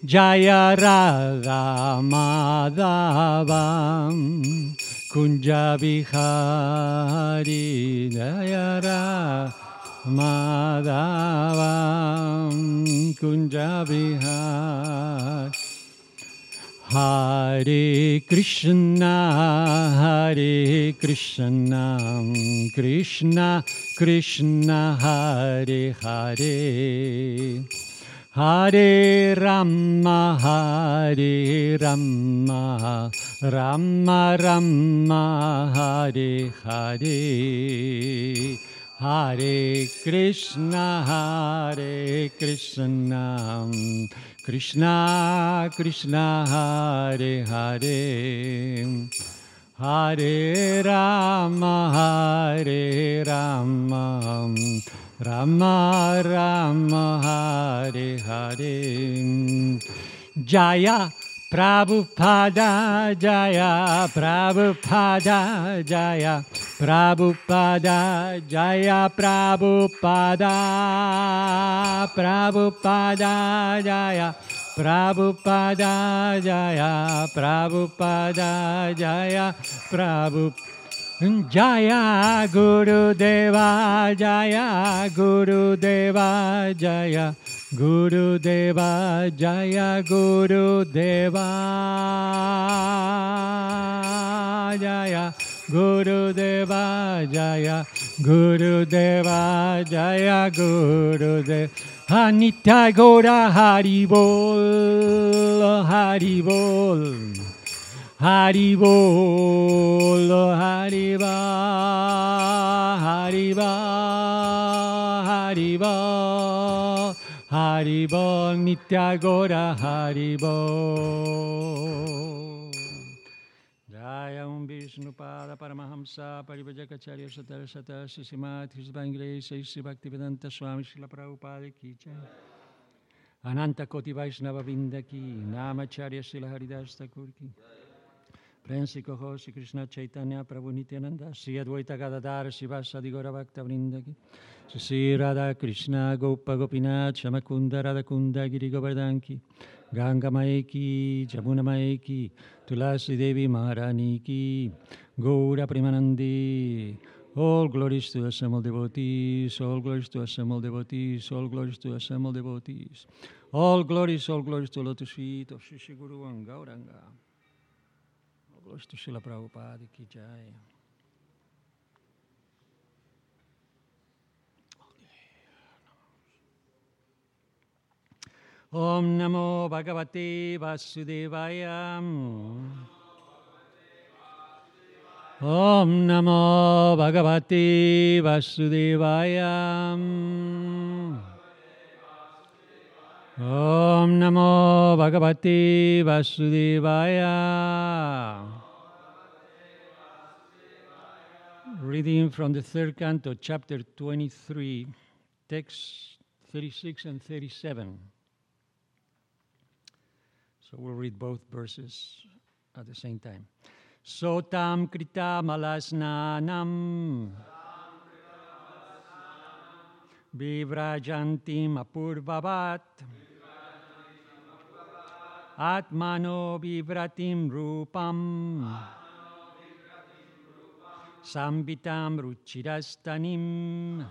Jaya Radha Madhavam Kunja Bihari Jaya Radha Madhavam Kunja Bihari Hare Krishna Krishna Krishna Hare Hare Hare Rama Rama Rama Hare Hare Hare Krishna Krishna Krishna Hare Hare Hare Rama Rama Rama Hare Hare Jaya Prabhupada Jaya Prabhupada Jaya Prabhupada Jaya Prabhupada Prabhupada Jaya Prabhupada Jaya Prabhupada Jaya Prabhupada Jaya Gurudeva Jaya Gurudeva Jaya Gurudeva Jaya Gurudeva Jaya Gurudeva Jaya Gurudeva Jaya Gurudeva Nitya Gaura Haribol Haribol Haribol Hariba Hariba Hariba Haribol Nitya Gaura Haribol Jaya Vishnupada Paramahamsa Parivajacharya Satar Satar Sisimat Hisbangre Sisi Bhaktivedanta Swami Srila Prabhupada Ki Jai Ananta Koti Vaishnava Vrinda Ki Namacharya Srila Haridas Thakur Ki Prensi Koho Sri Krishna Chaitanya Prabhu Nityananda Sri Advaita Gadadhara Sivasadi Gaura Bhakta Vrinda Ki Sri Radha Krishna Gopa Gopinath Shamakunda Radhakunda Giri Govardhan Ki Ganga Mai Ki Jamuna Mai Ki Tulasi Devi Maharani Ki Gaura Premanandi. All glories to assembled devotees, all glories to assembled devotees, all glories to assembled devotees. All glories to lotus feet of Shri Shri Guru and Gauranga. All glories to Srila Prabhupada Ki Jai. Om Namo Bhagavate Vasudevaya. Om Namo Bhagavate Vasudevaya. Om Namo Bhagavate Vasudevaya. Reading from the third canto, chapter 23, texts 36 and 37. So we'll read both verses at the same time. Sotam krita malasnanam Vivrajantim apurvavat Atmano vivratim rupam Sambitam ruchirastanim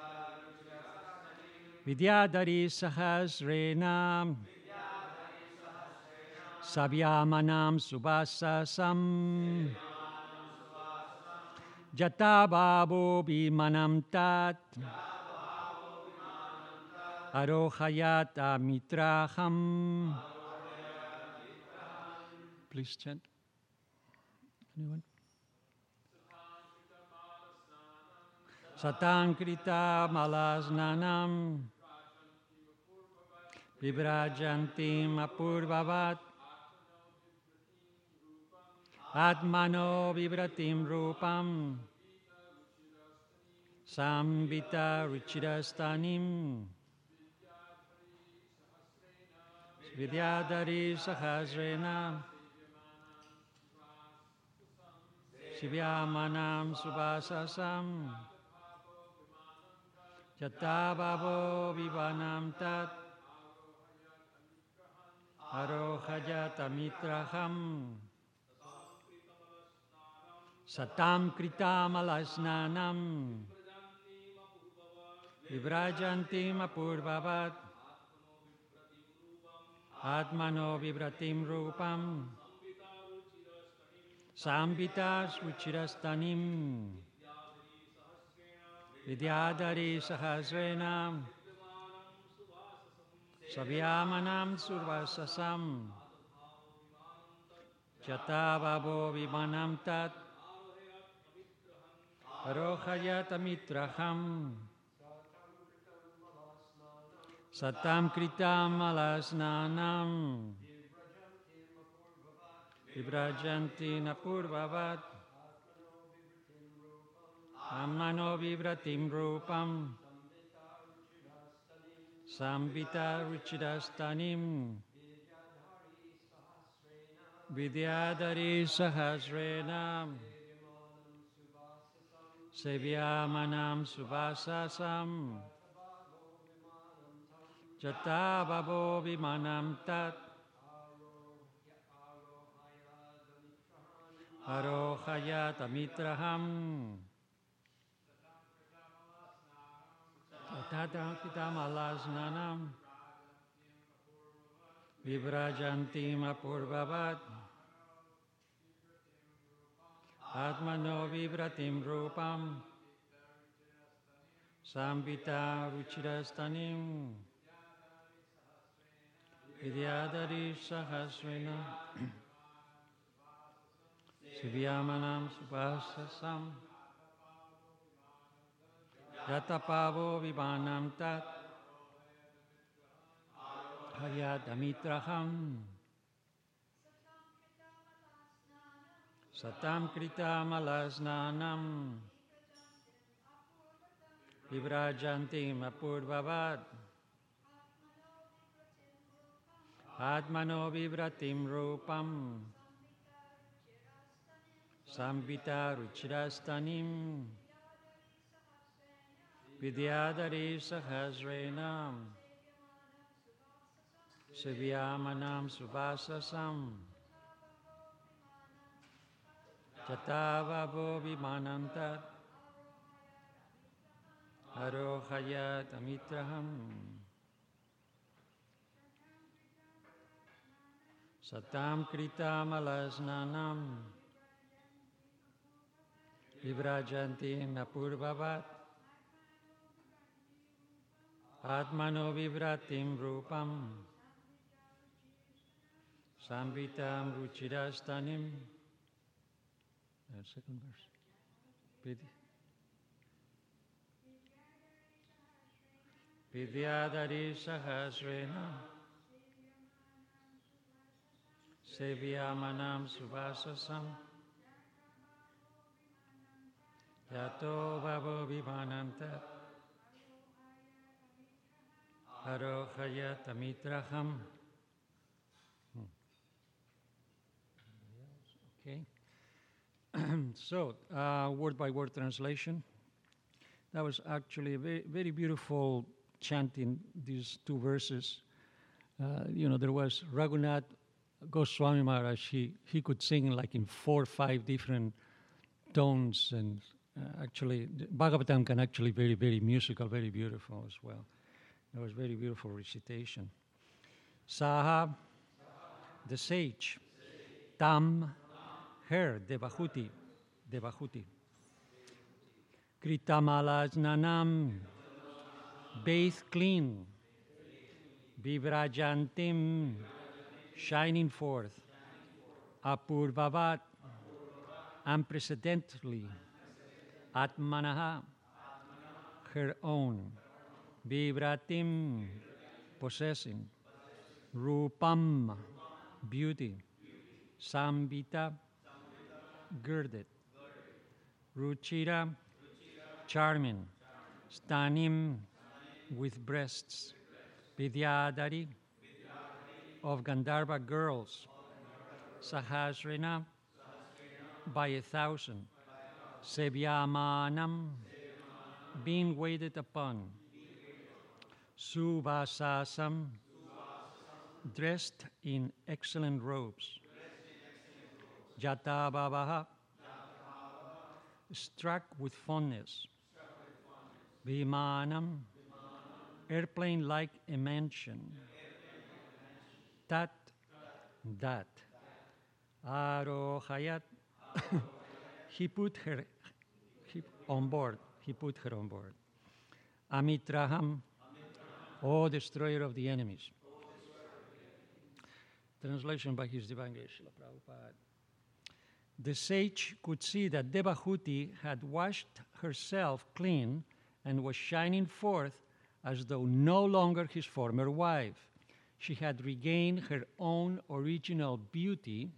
Vidyadari sahasrenam Sabyamanam subhasasam Jatababo bimanam tat Arohayata mitraham. Please chant. Anyone? Satankrita malasnanam Vibrajantim apurvavat Atmano vibratim rupam Sambita ruchirastanim Vidyadari sahasrena Shivyamanam subhasasam Jatababo vivanam tat Arohayata mitraham satam kritamalasnanam vibrajantim apurvavat atmano vibratim rupam sambitas ruchirastanim vidyadari sahasrenam Sabyamanam survasasam Jatavabo vimanam tat Arohayata mitraham Satam kritam alasnanam Vibrajanti napurvavat Amano vibratim rupam Sambita ruchidastanim Vidyadari sahasrenam Sevyamanam subhasasam Jatababo vimanam tat Arohayata mitraham Tatam kitamalasnanam Vibrajantim apurvavat Atmano vibratim rupam Sambita ruchirastanim Vidyadari sahasrena Sivyamanam subhasasam Yatapavo vimanam tat Hayadamitraham Satam kritamalasnanam Vibrajantim apurvavat Atmano vibratim rupam Sambita ruchirastanim Vidyadari sahasrenam Sevyamanam subhasasam Jatavabo vimanam tat Arohayata mitraham Satam kritam alasnanam Vibrajanti napurvavat Atmano vibratim rupam Sambitam ruchirastanim. Second verse. Vidyadari sahasrena Sevyamanam subhasasam Yato bhavo vimananta Arohayata mitraham. Okay. So, word by word translation. That was actually a very, very beautiful chanting, these two verses. There was Raghunath Goswami Maharaj. He could sing like in 4 or 5 different tones, and actually, Bhagavatam can actually very, very musical, very beautiful as well. It was very beautiful recitation. Saha, the sage. Tam, her, Devahuti. Kritamalajnanam, bathe clean. Vibrajantim, shining forth. Apurvavat, unprecedentedly. Atmanaha, her own. Vibratim, possessing. Rupam, beauty. Sambita, girded. Ruchira, charming. Stanim, with breasts. Vidyadari, of Gandharva girls. Sahasrena, by 1,000. Sevyamanam, being waited upon. Subhasasam, dressed in excellent robes. Jata Babaha, struck with fondness. Vimanam, airplane like a mansion. Tat, that. Arohayat, he put her on board. He put her on board. Amitraham, O destroyer of the enemies. Translation by His Divine Grace, Srila Prabhupada. The sage could see that Devahuti had washed herself clean and was shining forth as though no longer his former wife. She had regained her own original beauty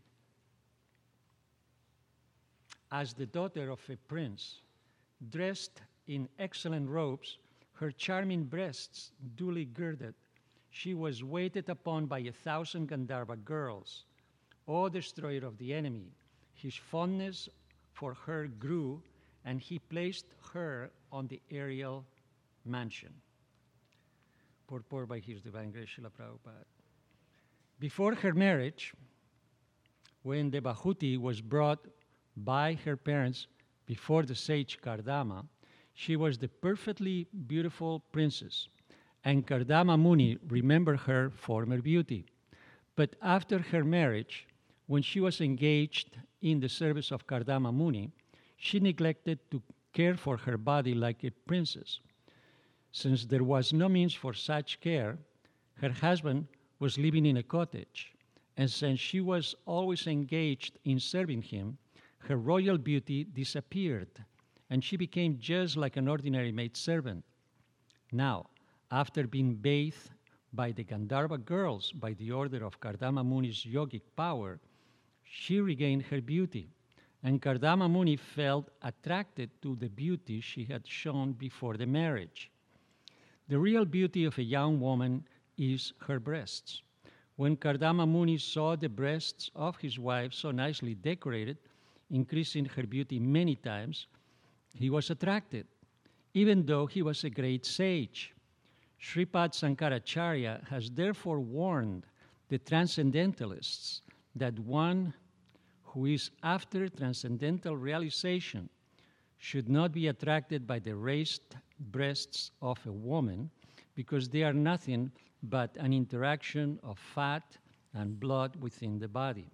as the daughter of a prince. Dressed in excellent robes, her charming breasts duly girded, she was waited upon by 1,000 Gandharva girls. O destroyer of the enemy, his fondness for her grew, and he placed her on the aerial mansion. Purport by His Divine Grace, Srila Prabhupada. Before her marriage, when Devahuti was brought by her parents before the sage Kardama, she was the perfectly beautiful princess, and Kardama Muni remembered her former beauty. But after her marriage, when she was engaged in the service of Kardama Muni, she neglected to care for her body like a princess. Since there was no means for such care, her husband was living in a cottage, and since she was always engaged in serving him, her royal beauty disappeared, and she became just like an ordinary maidservant. Now, after being bathed by the Gandharva girls by the order of Kardama Muni's yogic power, she regained her beauty, and Kardama Muni felt attracted to the beauty she had shown before the marriage. The real beauty of a young woman is her breasts. When Kardama Muni saw the breasts of his wife so nicely decorated, increasing her beauty many times, he was attracted, even though he was a great sage. Sripad Sankaracharya has therefore warned the transcendentalists that one who is after transcendental realization should not be attracted by the raised breasts of a woman, because they are nothing but an interaction of fat and blood within the body.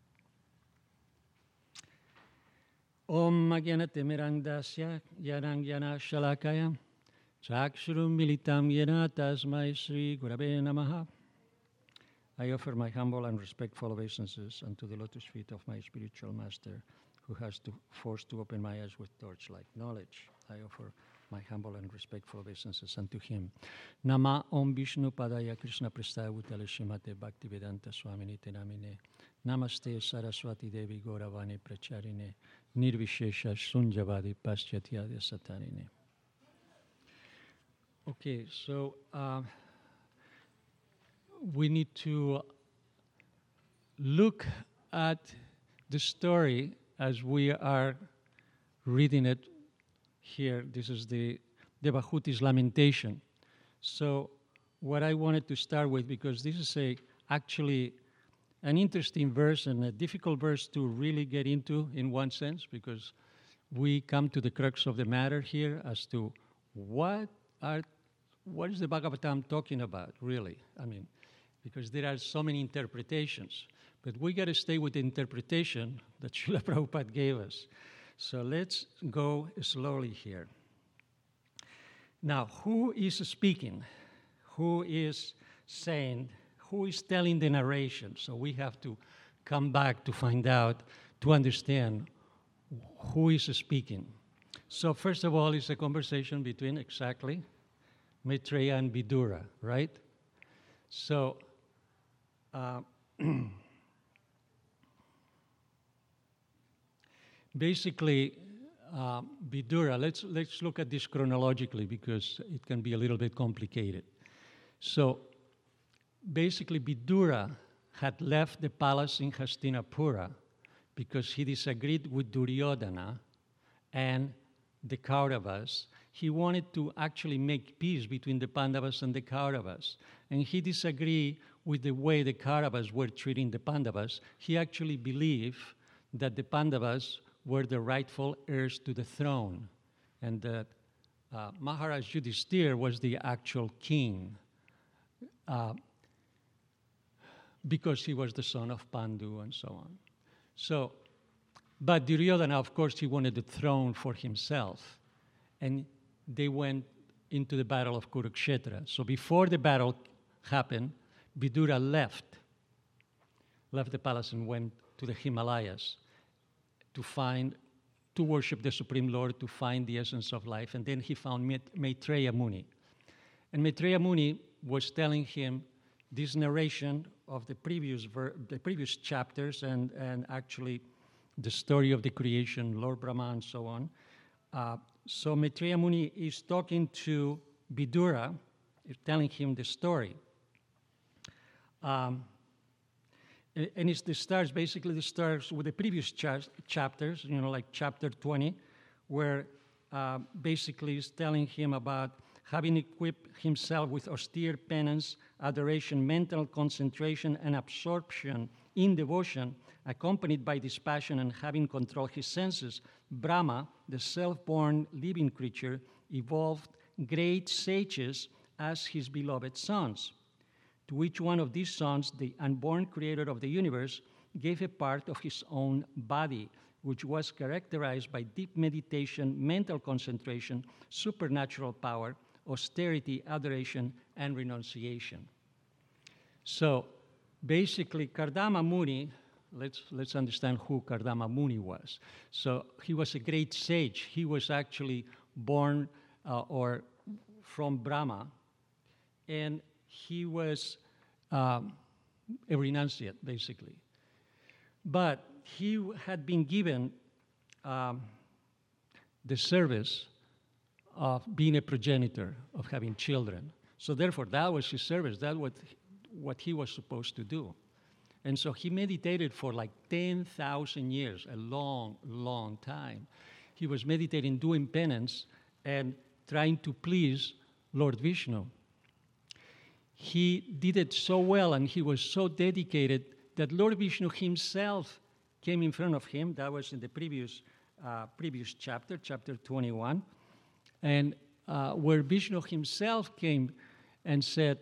Om Agyanatimirandasya Yanangyana Shalakaya Chakshurum Militam Yena Tasmai Sri Gurave Namaha. I offer my humble and respectful obeisances unto the lotus feet of my spiritual master, who has forced to open my eyes with torch-like knowledge. I offer my humble and respectful obeisances unto him. Nama Om Vishnu Padaya Krishna Prestaya Bhutale Srimate Bhaktivedanta Swaminite Namine. Namaste Saraswati Devi Gauravani Pracharine. Nirvishesha Sunjavadi Paschatya Satarine. Okay, so we need to look at the story as we are reading it here. This is the Devahuti's lamentation. So what I wanted to start with, because this is actually an interesting verse and a difficult verse to really get into in one sense, because we come to the crux of the matter here as to what is the Bhagavatam talking about, really? I mean, because there are so many interpretations. But we got to stay with the interpretation that Srila Prabhupada gave us. So let's go slowly here. Now, who is speaking? Who is saying? Who is telling the narration? So we have to come back to find out, to understand who is speaking. So first of all, it's a conversation between exactly Maitreya and Vidura, right? So basically, Vidura, let's look at this chronologically because it can be a little bit complicated. So basically, Vidura had left the palace in Hastinapura because he disagreed with Duryodhana and the Kauravas. He wanted to actually make peace between the Pandavas and the Kauravas. And he disagreed with the way the Kauravas were treating the Pandavas. He actually believed that the Pandavas were the rightful heirs to the throne, and that Maharaj Yudhishthira was the actual king because he was the son of Pandu and so on. So, but Duryodhana, of course, he wanted the throne for himself, and they went into the battle of Kurukshetra. So before the battle happened, Vidura left the palace and went to the Himalayas to worship the Supreme Lord, to find the essence of life. And then he found Maitreya Muni. And Maitreya Muni was telling him this narration of the previous chapters and actually the story of the creation, Lord Brahma and so on. So Maitreya Muni is talking to Vidura, telling him the story. And it starts with the previous chapters, like chapter 20, where basically is telling him about having equipped himself with austere penance, adoration, mental concentration, and absorption in devotion, accompanied by dispassion and having controlled his senses, Brahma, the self-born living creature, evolved great sages as his beloved sons. To each one of these sons, the unborn creator of the universe gave a part of his own body, which was characterized by deep meditation, mental concentration, supernatural power, austerity, adoration, and renunciation. So basically, Kardama Muni, let's understand who Kardama Muni was. So he was a great sage. He was actually born or from Brahma, and he was a renunciate, basically. But he had been given the service of being a progenitor, of having children. So therefore, that was his service. That was what he was supposed to do. And so he meditated for like 10,000 years, a long, long time. He was meditating, doing penance, and trying to please Lord Vishnu. He did it so well, and he was so dedicated that Lord Vishnu himself came in front of him. That was in the previous chapter, chapter 21, and where Vishnu himself came and said,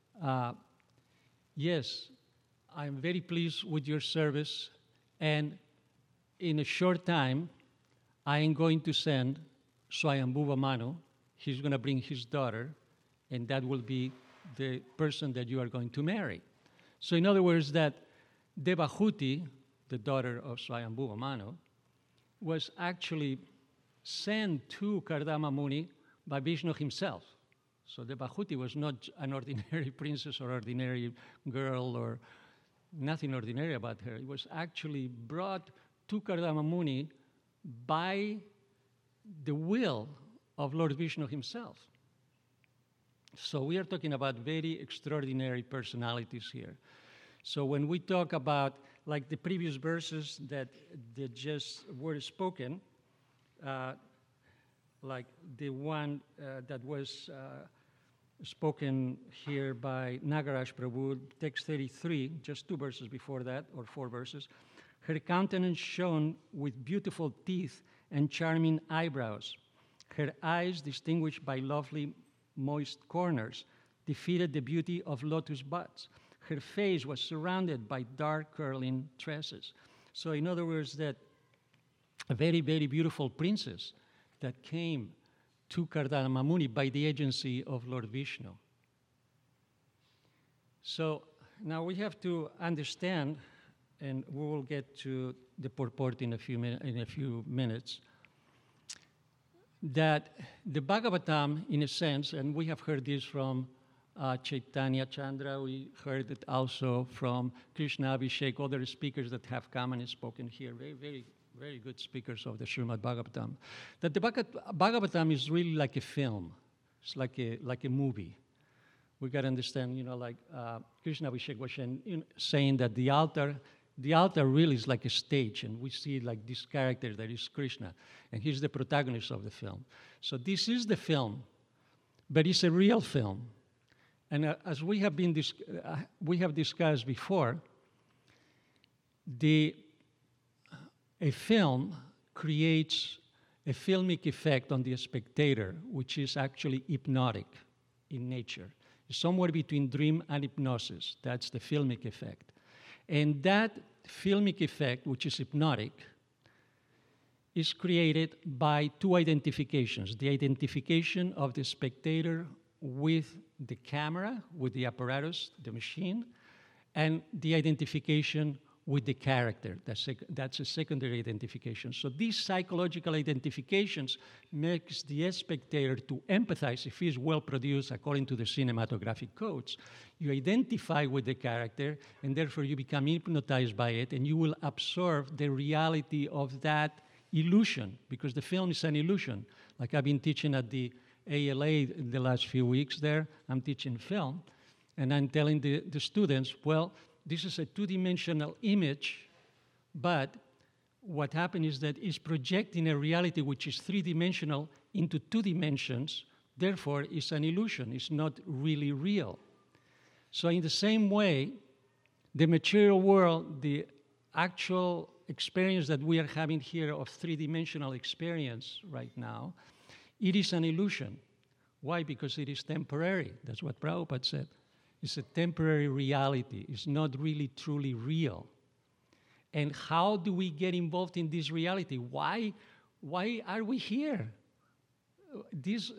yes, I'm very pleased with your service, and in a short time, I am going to send Swayambhuva Manu. He's going to bring his daughter, and that will be the person that you are going to marry. So in other words, that Devahuti, the daughter of Swayambhuva Manu, was actually sent to Kardama Muni by Vishnu himself. So Devahuti was not an ordinary princess or ordinary girl or nothing ordinary about her. It was actually brought to Kardama Muni by the will of Lord Vishnu himself. So we are talking about very extraordinary personalities here. So when we talk about, like the previous verses that just were spoken, like the one that was spoken here by Nagaraj Prabhu, text 33, just 2 verses before that, or 4 verses. Her countenance shone with beautiful teeth and charming eyebrows. Her eyes, distinguished by lovely moist corners, defeated the beauty of lotus buds. Her face was surrounded by dark curling tresses. So in other words, that a very, very beautiful princess that came to Kardama Muni by the agency of Lord Vishnu. So now we have to understand, and we will get to the purport in a few minutes, that the Bhagavatam, in a sense, and we have heard this from Chaitanya Chandra, we heard it also from Krishna Abhishek, other speakers that have come and spoken here, very, very, very good speakers of the Srimad Bhagavatam, that the Bhagavatam is really like a film. It's like a movie. We got to understand, like Krishna Abhishek was saying that the altar really is like a stage, and we see like this character that is Krishna, and he's the protagonist of the film. So this is the film, but it's a real film. And as we have discussed before, a film creates a filmic effect on the spectator, which is actually hypnotic in nature. It's somewhere between dream and hypnosis. That's the filmic effect. And that filmic effect, which is hypnotic, is created by two identifications: the identification of the spectator with the camera, with the apparatus, the machine, and the identification with the character. That's a secondary identification. So these psychological identifications makes the spectator to empathize if he's well produced according to the cinematographic codes. You identify with the character, and therefore you become hypnotized by it, and you will absorb the reality of that illusion, because the film is an illusion. Like I've been teaching at the ALA the last few weeks there, I'm teaching film, and I'm telling the students, well, this is a two-dimensional image, but what happened is that it's projecting a reality which is three-dimensional into two dimensions, therefore it's an illusion, it's not really real. So in the same way, the material world, the actual experience that we are having here of three-dimensional experience right now, it is an illusion. Why? Because it is temporary. That's what Prabhupada said. It's a temporary reality. It's not really truly real. And how do we get involved in this reality? Why are we here? This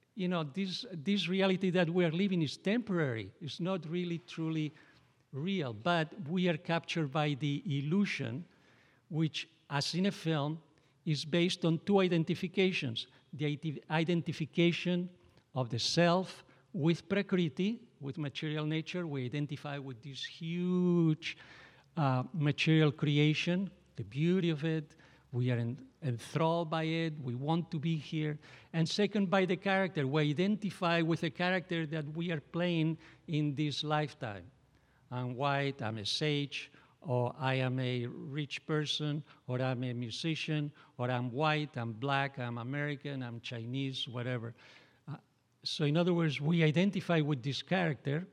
reality that we are living is temporary. It's not really truly real. But we are captured by the illusion, which, as in a film, is based on two identifications: the identification of the self with Prakriti, with material nature. We identify with this huge material creation, the beauty of it. We are enthralled by it. We want to be here. And second, by the character. We identify with a character that we are playing in this lifetime. I'm white, I'm a sage, or I am a rich person, or I'm a musician, or I'm white, I'm black, I'm American, I'm Chinese, whatever. So in other words, we identify with this character,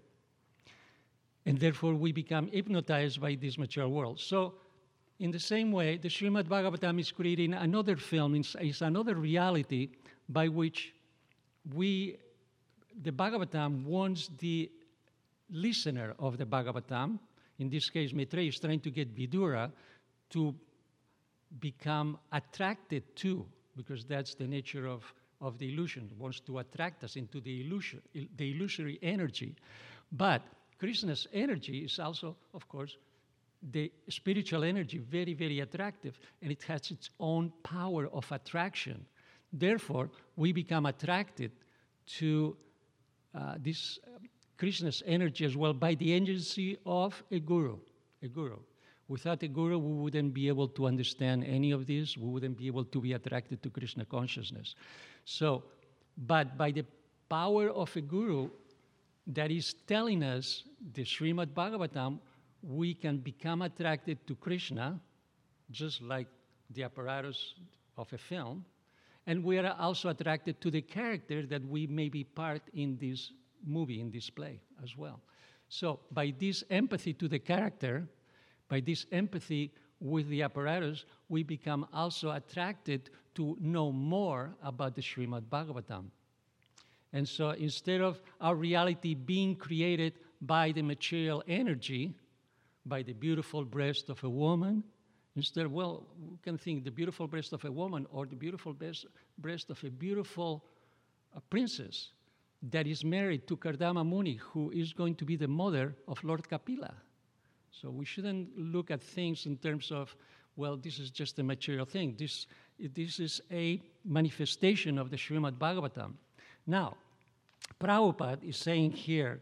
and therefore we become hypnotized by this material world. So in the same way, the Srimad Bhagavatam is creating another film, is another reality by which the Bhagavatam wants the listener of the Bhagavatam, in this case Maitreya is trying to get Vidura to become attracted to, because that's the nature of the illusion, wants to attract us into the illusory energy. But Krishna's energy is also, of course, the spiritual energy, very, very attractive, and it has its own power of attraction. Therefore, we become attracted to this Krishna's energy as well by the agency of a guru. Without a guru, we wouldn't be able to understand any of this. We wouldn't be able to be attracted to Krishna consciousness. So, but by the power of a guru that is telling us the Srimad Bhagavatam, we can become attracted to Krishna, just like the apparatus of a film, and we are also attracted to the character that we may be part in this movie, in this play as well. So by this empathy to the character, by this empathy with the apparatus, we become also attracted to know more about the Srimad Bhagavatam. And so instead of our reality being created by the material energy, by the beautiful breast of a woman, instead, well, we can think the beautiful breast of a woman or the beautiful breast of a beautiful princess that is married to Kardama Muni, who is going to be the mother of Lord Kapila. So we shouldn't look at things in terms of, well, this is just a material thing. This is a manifestation of the Srimad Bhagavatam. Now, Prabhupada is saying here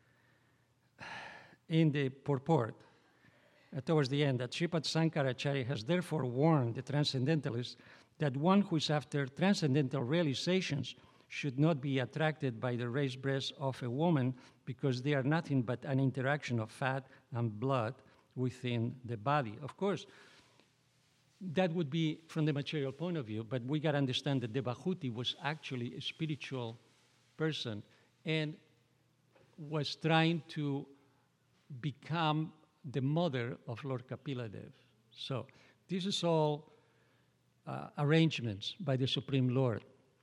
in the purport, towards the end, that Sripad Sankaracharya has therefore warned the transcendentalists that one who is after transcendental realizations should not be attracted by the raised breasts of a woman because they are nothing but an interaction of fat and blood within the body. Of course, that would be from the material point of view, but we got to understand that Devahuti was actually a spiritual person. And was trying to become the mother of Lord Kapila-dev. So this is all arrangements by the Supreme Lord,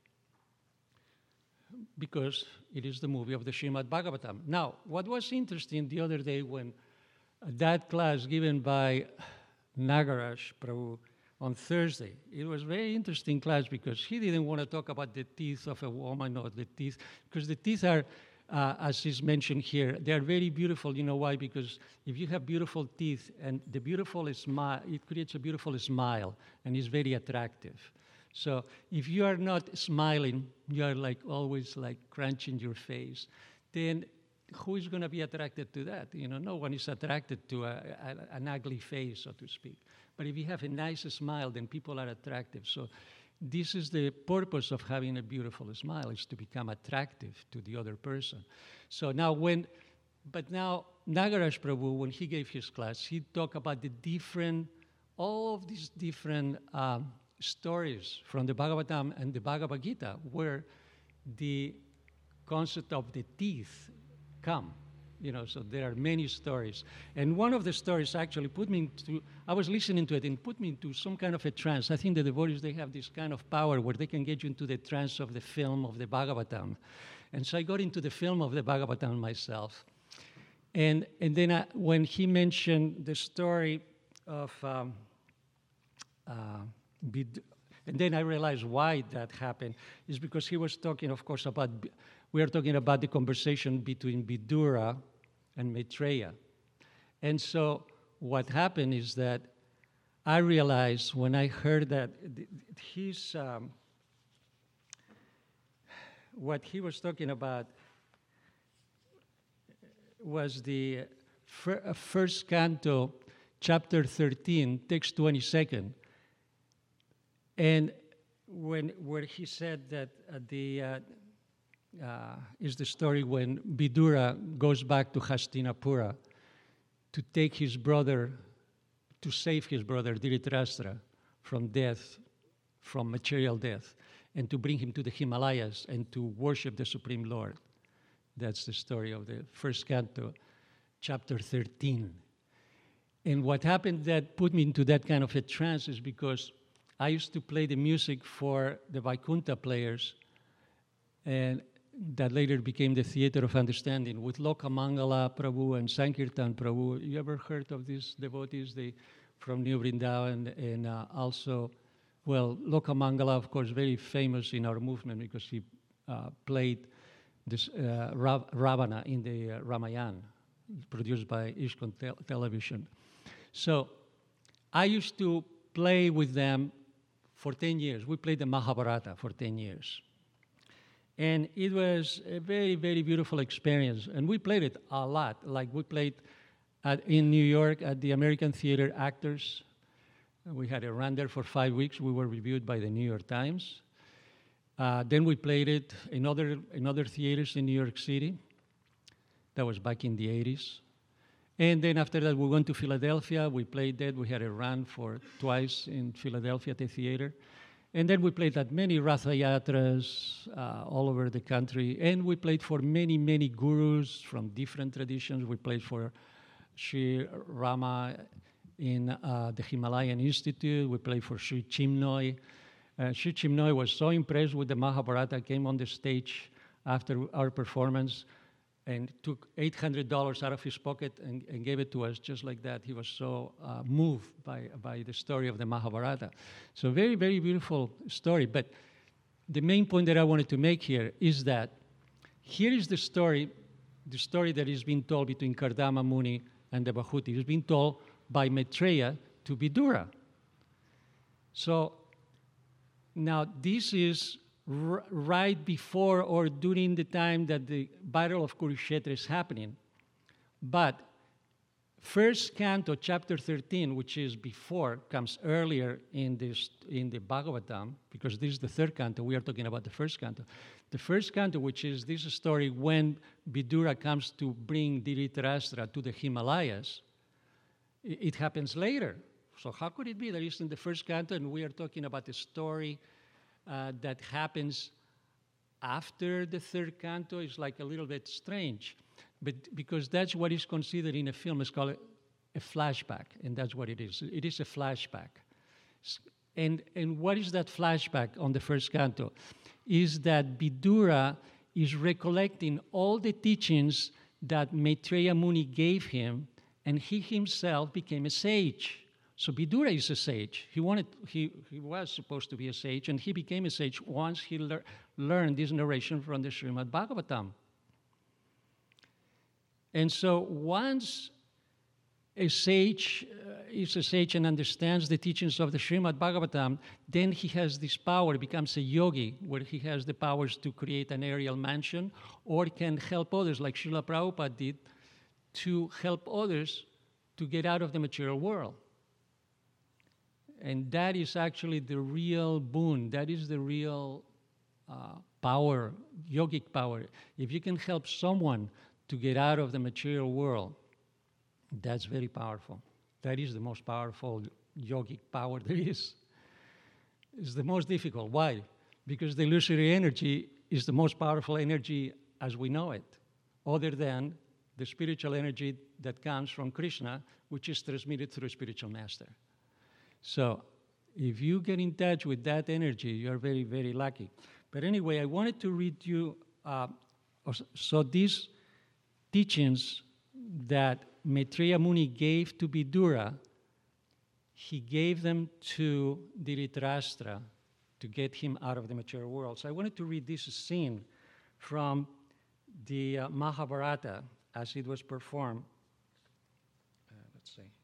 because it is the movie of the Srimad Bhagavatam. Now, what was interesting the other day when that class given by Nagaraj Prabhu on Thursday, it was a very interesting class because he didn't want to talk about the teeth of a woman or the teeth, because the teeth are, as is mentioned here, they are very beautiful. You know why? Because if you have beautiful teeth and the beautiful smile, it creates a beautiful smile and is very attractive. So if you are not smiling, you are like always like crunching your face, then who is going to be attracted to that? You know, no one is attracted to an ugly face, so to speak. But if you have a nice smile, then people are attractive. So this is the purpose of having a beautiful smile, is to become attractive to the other person. So now now Nagaraj Prabhu, when he gave his class, he talked about all of these different stories from the Bhagavatam and the Bhagavad Gita, where the concept of the teeth come. So there are many stories. And one of the stories actually I was listening to it and put me into some kind of a trance. I think the devotees, they have this kind of power where they can get you into the trance of the film of the Bhagavatam. And so I got into the film of the Bhagavatam myself. And then when he mentioned the story of, and then I realized why that happened, is because he was talking, of course, we are talking about the conversation between Vidura and Maitreya. And so what happened is that I realized when I heard that what he was talking about was the first canto, chapter 13, text 22nd. And where he said that is the story when Vidura goes back to Hastinapura to take his brother, to save his brother Dhritarashtra from death, from material death, and to bring him to the Himalayas and to worship the Supreme Lord. That's the story of the first canto, chapter 13. And what happened that put me into that kind of a trance is because I used to play the music for the Vaikuntha players, and that later became the Theater of Understanding with Lokamangala Prabhu and Sankirtan Prabhu. You ever heard of these devotees? From New Vrindavan, and also, well, Lokamangala, of course, very famous in our movement because he played this Ravana in the Ramayana, produced by ISKCON Television. So I used to play with them for 10 years. We played the Mahabharata for 10 years. And it was a very, very beautiful experience. And we played it a lot. Like we played in New York at the American Theater Actors. We had a run there for 5 weeks. We were reviewed by the New York Times. Then we played it in other theaters in New York City. That was back in the 80s. And then after that, we went to Philadelphia. We played that. We had a run for twice in Philadelphia at the theater. And then we played at many Ratha Yatras all over the country. And we played for many, many gurus from different traditions. We played for Sri Rama in the Himalayan Institute. We played for Sri Chinmoy. Sri Chinmoy was so impressed with the Mahabharata, came on the stage after our performance and took $800 out of his pocket and gave it to us just like that. He was so moved by the story of the Mahabharata. So very, very beautiful story. But the main point that I wanted to make here is that here is the story that is being told between Kardama Muni and the Bhuti. It's being told by Maitreya to Vidura. So now this is right before or during the time that the Battle of Kurukshetra is happening. But first canto, chapter 13, which is before, comes earlier in the Bhagavatam, because this is the third canto. We are talking about the first canto. The first canto, which is this story when Vidura comes to bring Dhritarashtra to the Himalayas, it happens later. So how could it be that it's in the first canto and we are talking about a story that happens after the third canto? Is like a little bit strange. but because that's what is considered in a film. It's called a flashback, and that's what it is. It is a flashback. And what is that flashback on the first canto? Is that Vidura is recollecting all the teachings that Maitreya Muni gave him, and he himself became a sage. So Vidura is a sage. He was supposed to be a sage, and he became a sage once he learned this narration from the Srimad Bhagavatam. And so once a sage is a sage and understands the teachings of the Srimad Bhagavatam, then he has this power, becomes a yogi, where he has the powers to create an aerial mansion, or can help others, like Srila Prabhupada did, to help others to get out of the material world. And that is actually the real boon. That is the real power, yogic power. If you can help someone to get out of the material world, that's very powerful. That is the most powerful yogic power there is. It's the most difficult. Why? Because the illusory energy is the most powerful energy as we know it, other than the spiritual energy that comes from Krishna, which is transmitted through a spiritual master. So if you get in touch with that energy, you're very, very lucky. But anyway, I wanted to read you, so these teachings that Maitreya Muni gave to Vidura, he gave them to Dhritarashtra to get him out of the material world. So I wanted to read this scene from the Mahabharata as it was performed. Let's see.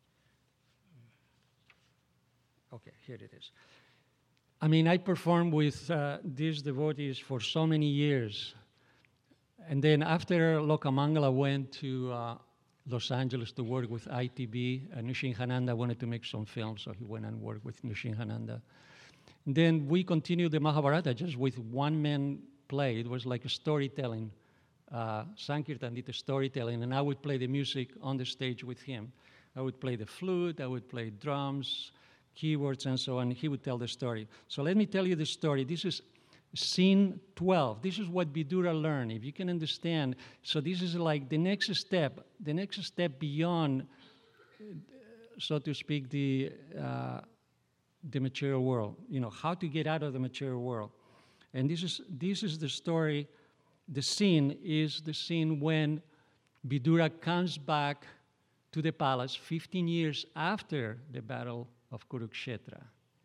Okay, here it is. I mean, I performed with these devotees for so many years. And then after Lokamangala went to Los Angeles to work with ITB, Nrsimhananda wanted to make some films, so he went and worked with Nrsimhananda. Then we continued the Mahabharata just with one-man play. It was like a storytelling. Sankirtan did the storytelling, and I would play the music on the stage with him. I would play the flute, I would play drums, keyboards, and so on. He would tell the story. So let me tell you the story. This is scene 12. This is what Vidura learned, if you can understand. So this is like the next step beyond, so to speak, the material world. You know, how to get out of the material world. And this is the story. The scene is the scene when Vidura comes back to the palace 15 years after the battle of Kurukshetra.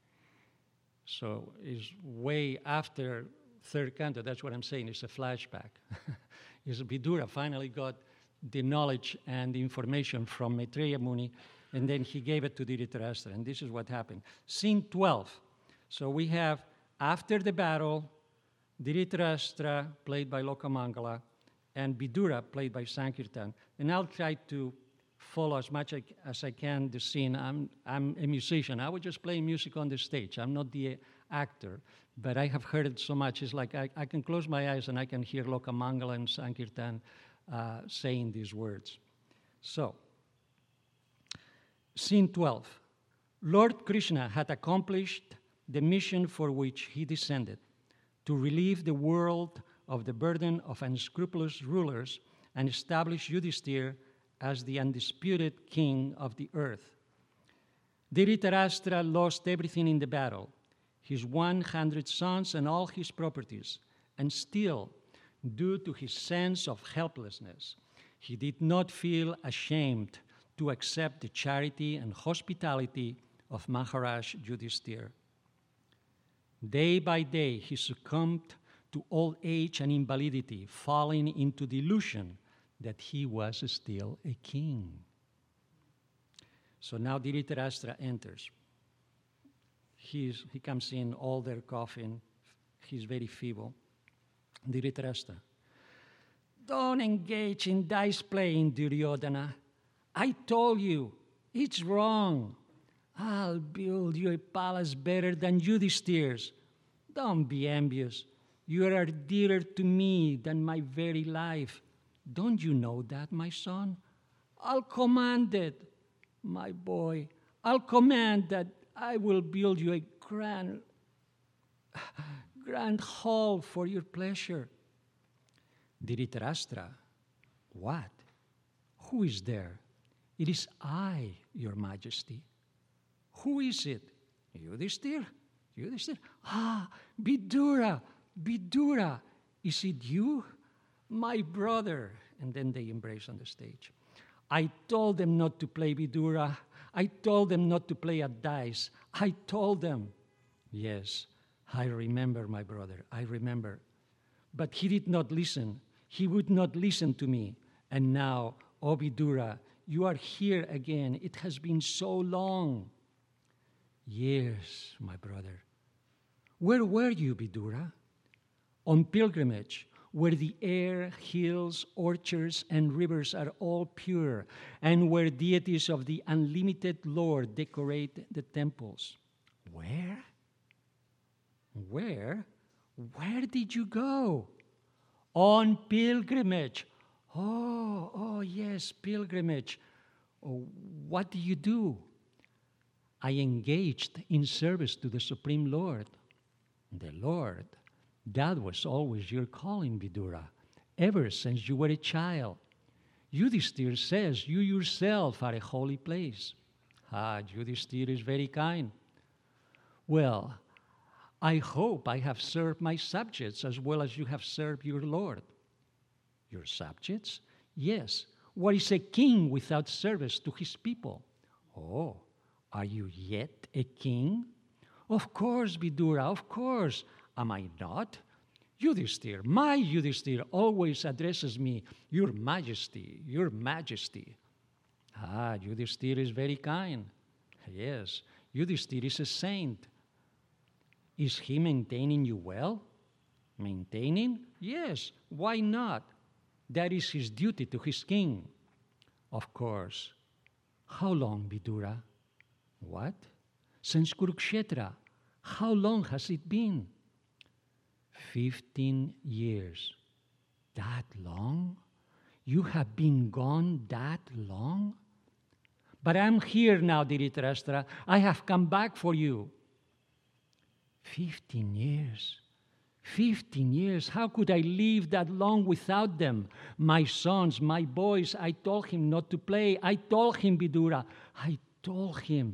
So it's way after third canto. That's what I'm saying. It's a flashback. It's Vidura finally got the knowledge and the information from Maitreya Muni, and then he gave it to Dhritarashtra, and this is what happened. Scene 12. So we have, after the battle, Dhritarashtra, played by Lokamangala, and Vidura, played by Sankirtan. And I'll try to follow as much as I can the scene. I'm a musician. I would just play music on the stage. I'm not the actor, but I have heard it so much. It's like I can close my eyes and I can hear Lokamangala and Sankirtan saying these words. So, scene 12. Lord Krishna had accomplished the mission for which he descended, to relieve the world of the burden of unscrupulous rulers and establish Yudhishthira as the undisputed king of the earth. Dhritarashtra lost everything in the battle, his 100 sons and all his properties, and still, due to his sense of helplessness, he did not feel ashamed to accept the charity and hospitality of Maharaj Yudhishthira. Day by day, he succumbed to old age and invalidity, falling into the illusion that he was still a king. So now Dhritarashtra enters. He comes in, older, coughing. He's very feeble. Dhritarashtra, don't engage in dice playing, Duryodhana. I told you, it's wrong. I'll build you a palace better than Yudhishthira's. Don't be envious. You are dearer to me than my very life. Don't you know that, my son? I'll command it, my boy. I'll command that I will build you a grand hall for your pleasure. Dhritarashtra, What? Who is there? It is I, your majesty. Who is it? Yudhishthir? Yudhishthir? Ah, Vidura, Vidura. Is it you? My brother. And then they embrace on the stage. I told them not to play Vidura. I told them not to play at dice. I told them. Yes, I remember, my brother. I remember. But he did not listen. He would not listen to me. And now, O Vidura, you are here again. It has been so long. Yes, my brother. Where were you, Vidura? On pilgrimage, where the air, hills, orchards, and rivers are all pure, and where deities of the unlimited Lord decorate the temples. Where? Where? Where did you go? On pilgrimage. Oh, yes, pilgrimage. Oh, what do you do? I engaged in service to the Supreme Lord. The Lord, that was always your calling, Vidura, ever since you were a child. Yudhishthir says you yourself are a holy place. Ah, Yudhishthir is very kind. Well, I hope I have served my subjects as well as you have served your Lord. Your subjects? Yes. What is a king without service to his people? Oh, are you yet a king? Of course, Vidura, of course. Am I not? Yudhishthir, my Yudhishthir, always addresses me, Your Majesty, Your Majesty. Ah, Yudhishthir is very kind. Yes, Yudhishthir is a saint. Is he maintaining you well? Maintaining? Yes, why not? That is his duty to his king. Of course. How long, Vidura? What? Since Kurukshetra. How long has it been? 15 years. That long? You have been gone that long? But I'm here now, Dhritarashtra. I have come back for you. 15 years. 15 years. How could I live that long without them? My sons, my boys, I told him not to play. I told him, Vidura. I told him.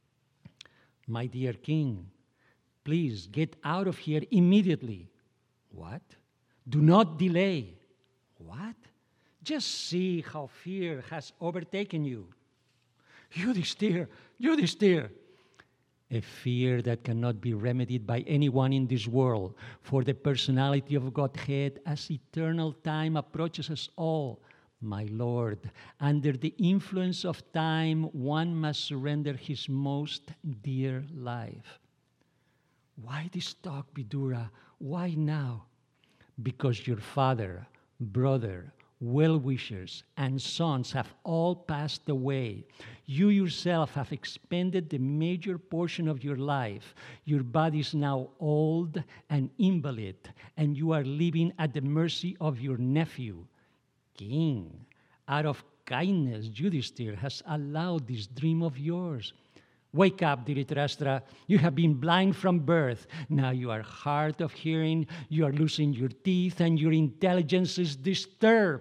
My dear king, please get out of here immediately. What? Do not delay. What? Just see how fear has overtaken you. Yudhishthir, Yudhishthir. A fear that cannot be remedied by anyone in this world, for the personality of Godhead as eternal time approaches us all. My Lord, under the influence of time, one must surrender his most dear life. Why this talk, Vidura? Why now? Because your father, brother, well-wishers, and sons have all passed away. You yourself have expended the major portion of your life. Your body is now old and invalid, and you are living at the mercy of your nephew. King, out of kindness, Yudhishthir has allowed this dream of yours. Wake up, Dhritarashtra. You have been blind from birth. Now you are hard of hearing, you are losing your teeth, and your intelligence is disturbed.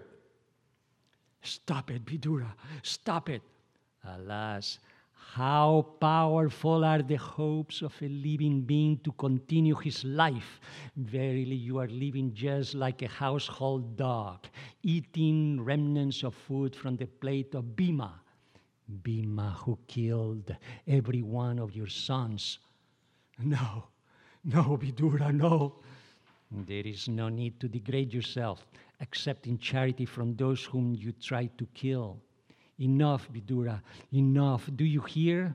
Stop it, Vidura. Stop it. Alas, how powerful are the hopes of a living being to continue his life. Verily, you are living just like a household dog, eating remnants of food from the plate of Bhima. Bhima, who killed every one of your sons. No, Vidura, no. There is no need to degrade yourself, accepting charity from those whom you try to kill. Enough, Vidura, enough. Do you hear?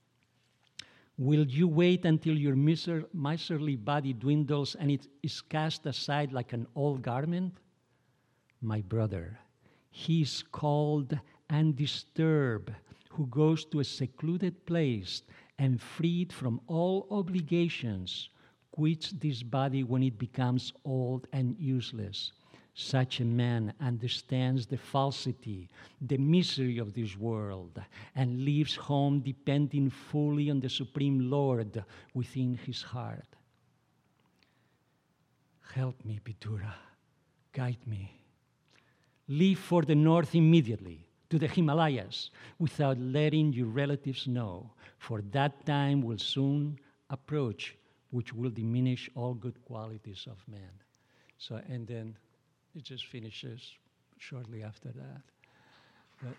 Will you wait until your miserly body dwindles and it is cast aside like an old garment? My brother, he is called undisturbed, who goes to a secluded place and freed from all obligations, quits this body when it becomes old and useless. Such a man understands the falsity, the misery of this world, and leaves home depending fully on the Supreme Lord within his heart. Help me, Vidura. Guide me. leave for the north immediately, to the Himalayas, without letting your relatives know, for that time will soon approach, which will diminish all good qualities of man. So, and then it just finishes shortly after that. But,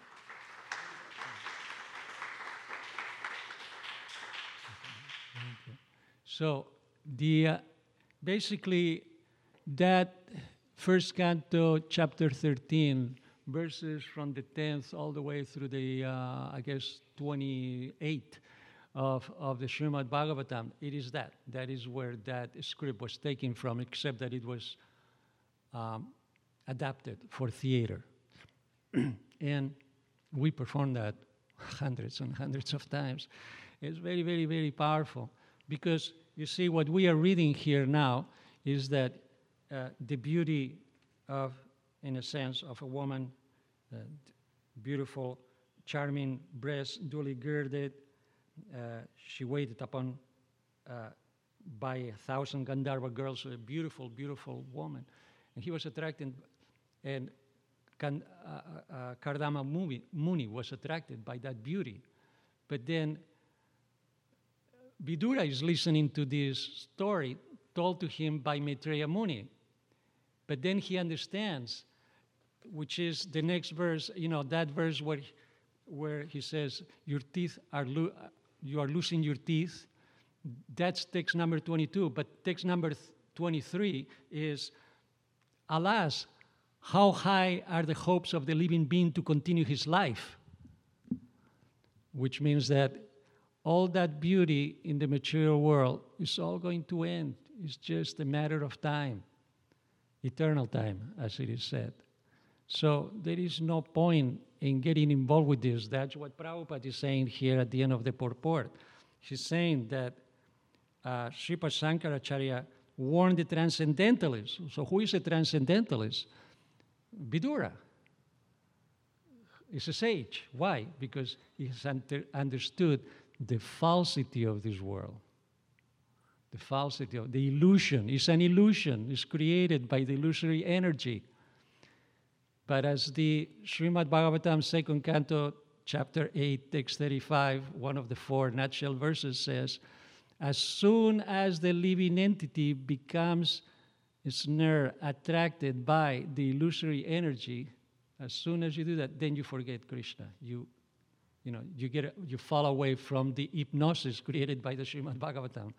so basically that first canto, chapter 13, verses from the 10th all the way through the, I guess, 28 of the Srimad Bhagavatam, it is that. That is where that script was taken from, except that it was adapted for theater. And we performed that hundreds and hundreds of times. It's very, very, very powerful because you see what we are reading here now is that the beauty of, in a sense, of a woman, beautiful, charming breasts, duly girded. She waited upon by 1,000 Gandharva girls, a beautiful, beautiful woman. And he was attracted, and Kardama Muni was attracted by that beauty. But then Vidura is listening to this story told to him by Maitreya Muni. But then he understands, which is the next verse, that verse where he says, your teeth are, you are losing your teeth. That's text number 22. But text number 23 is, alas, how high are the hopes of the living being to continue his life? Which means that all that beauty in the material world is all going to end. It's just a matter of time, eternal time, as it is said. So there is no point in getting involved with this. That's what Prabhupada is saying here at the end of the purport. He's saying that Sripad Shankaracharya warned the transcendentalists. So who is a transcendentalist? Vidura. He's a sage. Why? Because he has understood the falsity of this world. The falsity of the illusion. It's an illusion. It's created by the illusory energy. But as the Srimad Bhagavatam, second canto, chapter 8, text 35, one of the 4 nutshell verses says, as soon as the living entity becomes ensnared, attracted by the illusory energy, as soon as you do that, then you forget Krishna. You fall away from the hypnosis created by the Srimad Bhagavatam.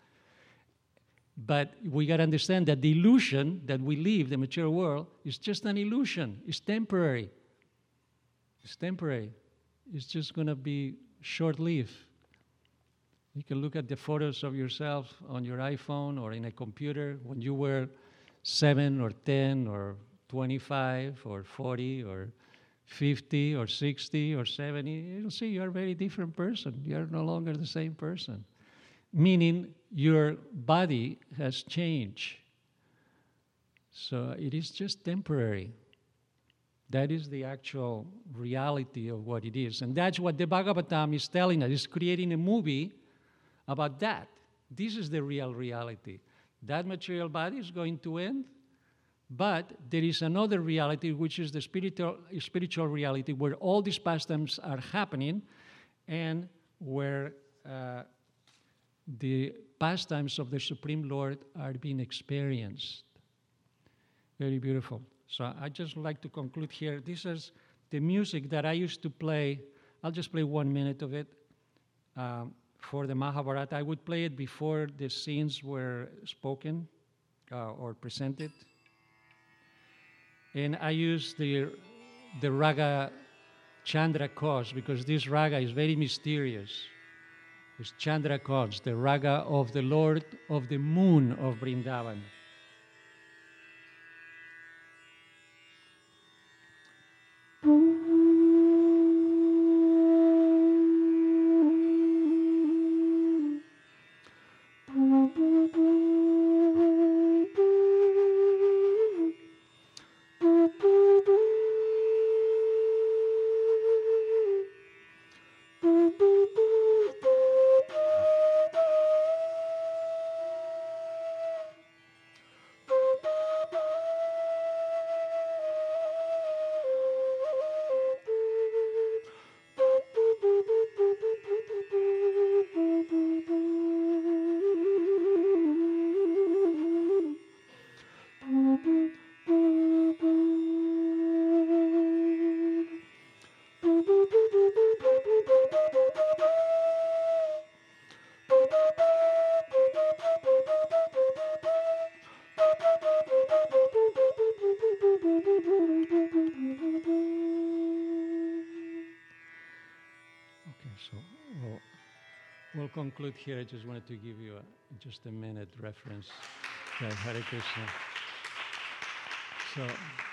But we got to understand that the illusion that we live, the material world, is just an illusion. It's temporary. It's temporary. It's just going to be short-lived. You can look at the photos of yourself on your iPhone or in a computer when you were 7 or 10 or 25 or 40 or 50 or 60 or 70. You'll see you're a very different person. You're no longer the same person. Meaning your body has changed. So it is just temporary. That is the actual reality of what it is. And that's what the Bhagavatam is telling us. It's creating a movie about that. This is the real reality. That material body is going to end, but there is another reality, which is the spiritual reality, where all these pastimes are happening and where the pastimes of the Supreme Lord are being experienced. Very beautiful. So I just like to conclude here. This is the music that I used to play. I'll just play 1 minute of it for the Mahabharata. I would play it before the scenes were spoken or presented. And I use the raga Chandra Kos because this raga is very mysterious. It's Chandra Kos, the raga of the Lord of the Moon of Vrindavan. Well, we'll conclude here. I just wanted to give you just a minute reference. Hare Krishna. So,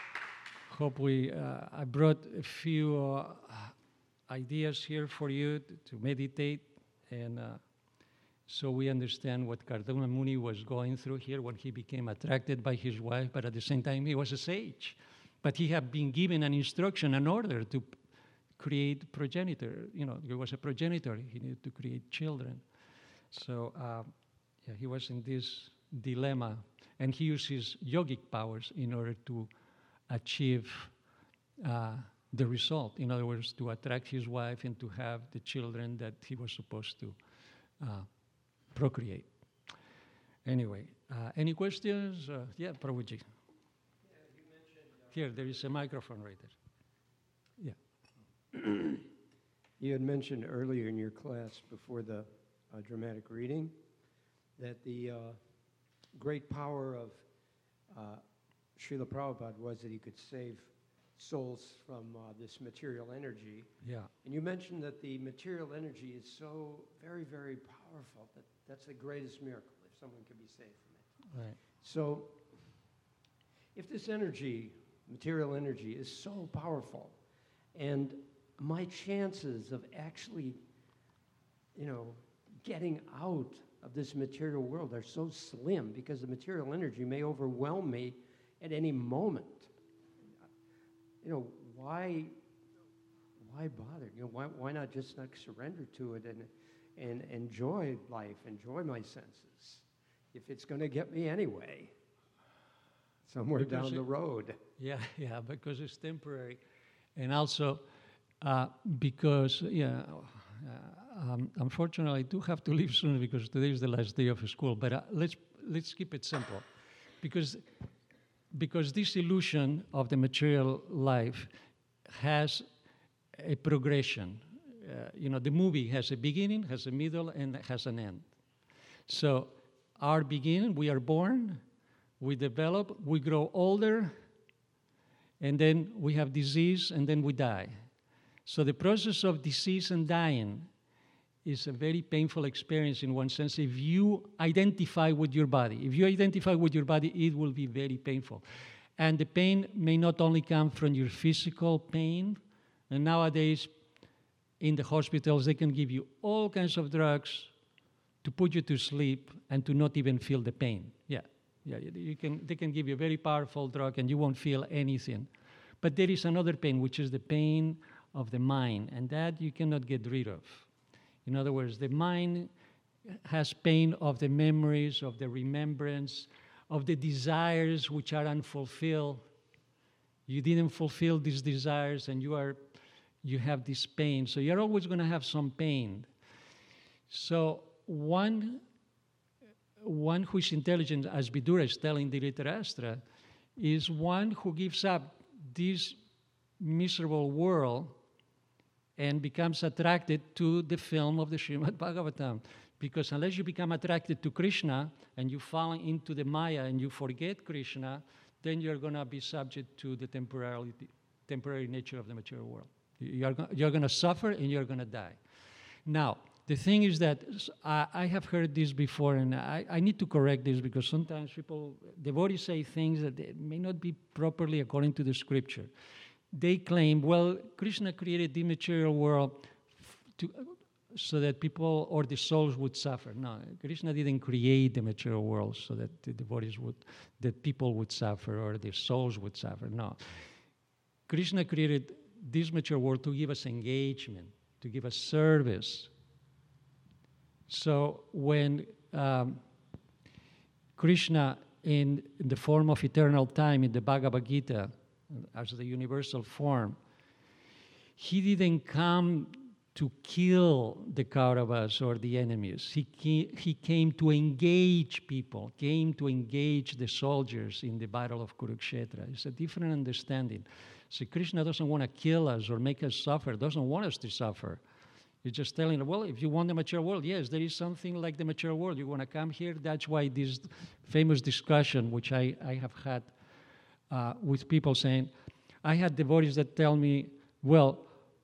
I brought a few ideas here for you to meditate, and so we understand what Kardama Muni was going through here when he became attracted by his wife, but at the same time he was a sage. But he had been given an instruction, an order to create progenitor. He was a progenitor. He needed to create children. So he was in this dilemma, and he used his yogic powers in order to achieve the result. In other words, to attract his wife and to have the children that he was supposed to procreate. Anyway, any questions? Yeah, Prabhuji. Yeah, you mentioned... Here, there is a microphone right there. Yeah. You had mentioned earlier in your class before the dramatic reading that the great power of Srila Prabhupada was that he could save souls from this material energy. Yeah. And you mentioned that the material energy is so very, very powerful that that's the greatest miracle if someone can be saved from it. Right. So if this energy, material energy, is so powerful, and my chances of actually, getting out of this material world are so slim because the material energy may overwhelm me at any moment. Why bother? Why not just surrender to it and enjoy life, enjoy my senses, if it's going to get me anyway, somewhere down the road? Yeah, because it's temporary, and also because unfortunately I do have to leave soon because today is the last day of school. But let's keep it simple, because this illusion of the material life has a progression. The movie has a beginning, has a middle, and has an end. So our beginning, we are born, we develop, we grow older, and then we have disease, and then we die. So the process of disease and dying is a very painful experience in one sense. If you identify with your body, it will be very painful. And the pain may not only come from your physical pain, and nowadays in the hospitals they can give you all kinds of drugs to put you to sleep and to not even feel the pain. They can give you a very powerful drug and you won't feel anything. But there is another pain, which is the pain of the mind, and that you cannot get rid of. In other words, the mind has pain of the memories, of the remembrance, of the desires which are unfulfilled. You didn't fulfill these desires and you have this pain. So you're always going to have some pain. So one who is intelligent, as Vidura is telling Dhritarashtra, is one who gives up this miserable world and becomes attracted to the film of the Srimad Bhagavatam. Because unless you become attracted to Krishna and you fall into the Maya and you forget Krishna, then you're going to be subject to the temporary nature of the material world. You're going to suffer and you're going to die. Now, the thing is that I have heard this before, and I need to correct this because sometimes devotees say things that may not be properly according to the scripture. They claim, well, Krishna created the material world so that people or the souls would suffer. No, Krishna didn't create the material world so that that people would suffer or the souls would suffer. No. Krishna created this material world to give us engagement, to give us service. So when Krishna, in the form of eternal time in the Bhagavad Gita, as the universal form, he didn't come to kill the Kauravas or the enemies. He came to engage people, came to engage the soldiers in the battle of Kurukshetra. It's a different understanding. So Krishna doesn't want to kill us or make us suffer, doesn't want us to suffer. He's just telling, well, if you want the material world, yes, there is something like the material world. You want to come here? That's why this famous discussion, which I have had with people saying, I had devotees that tell me, well,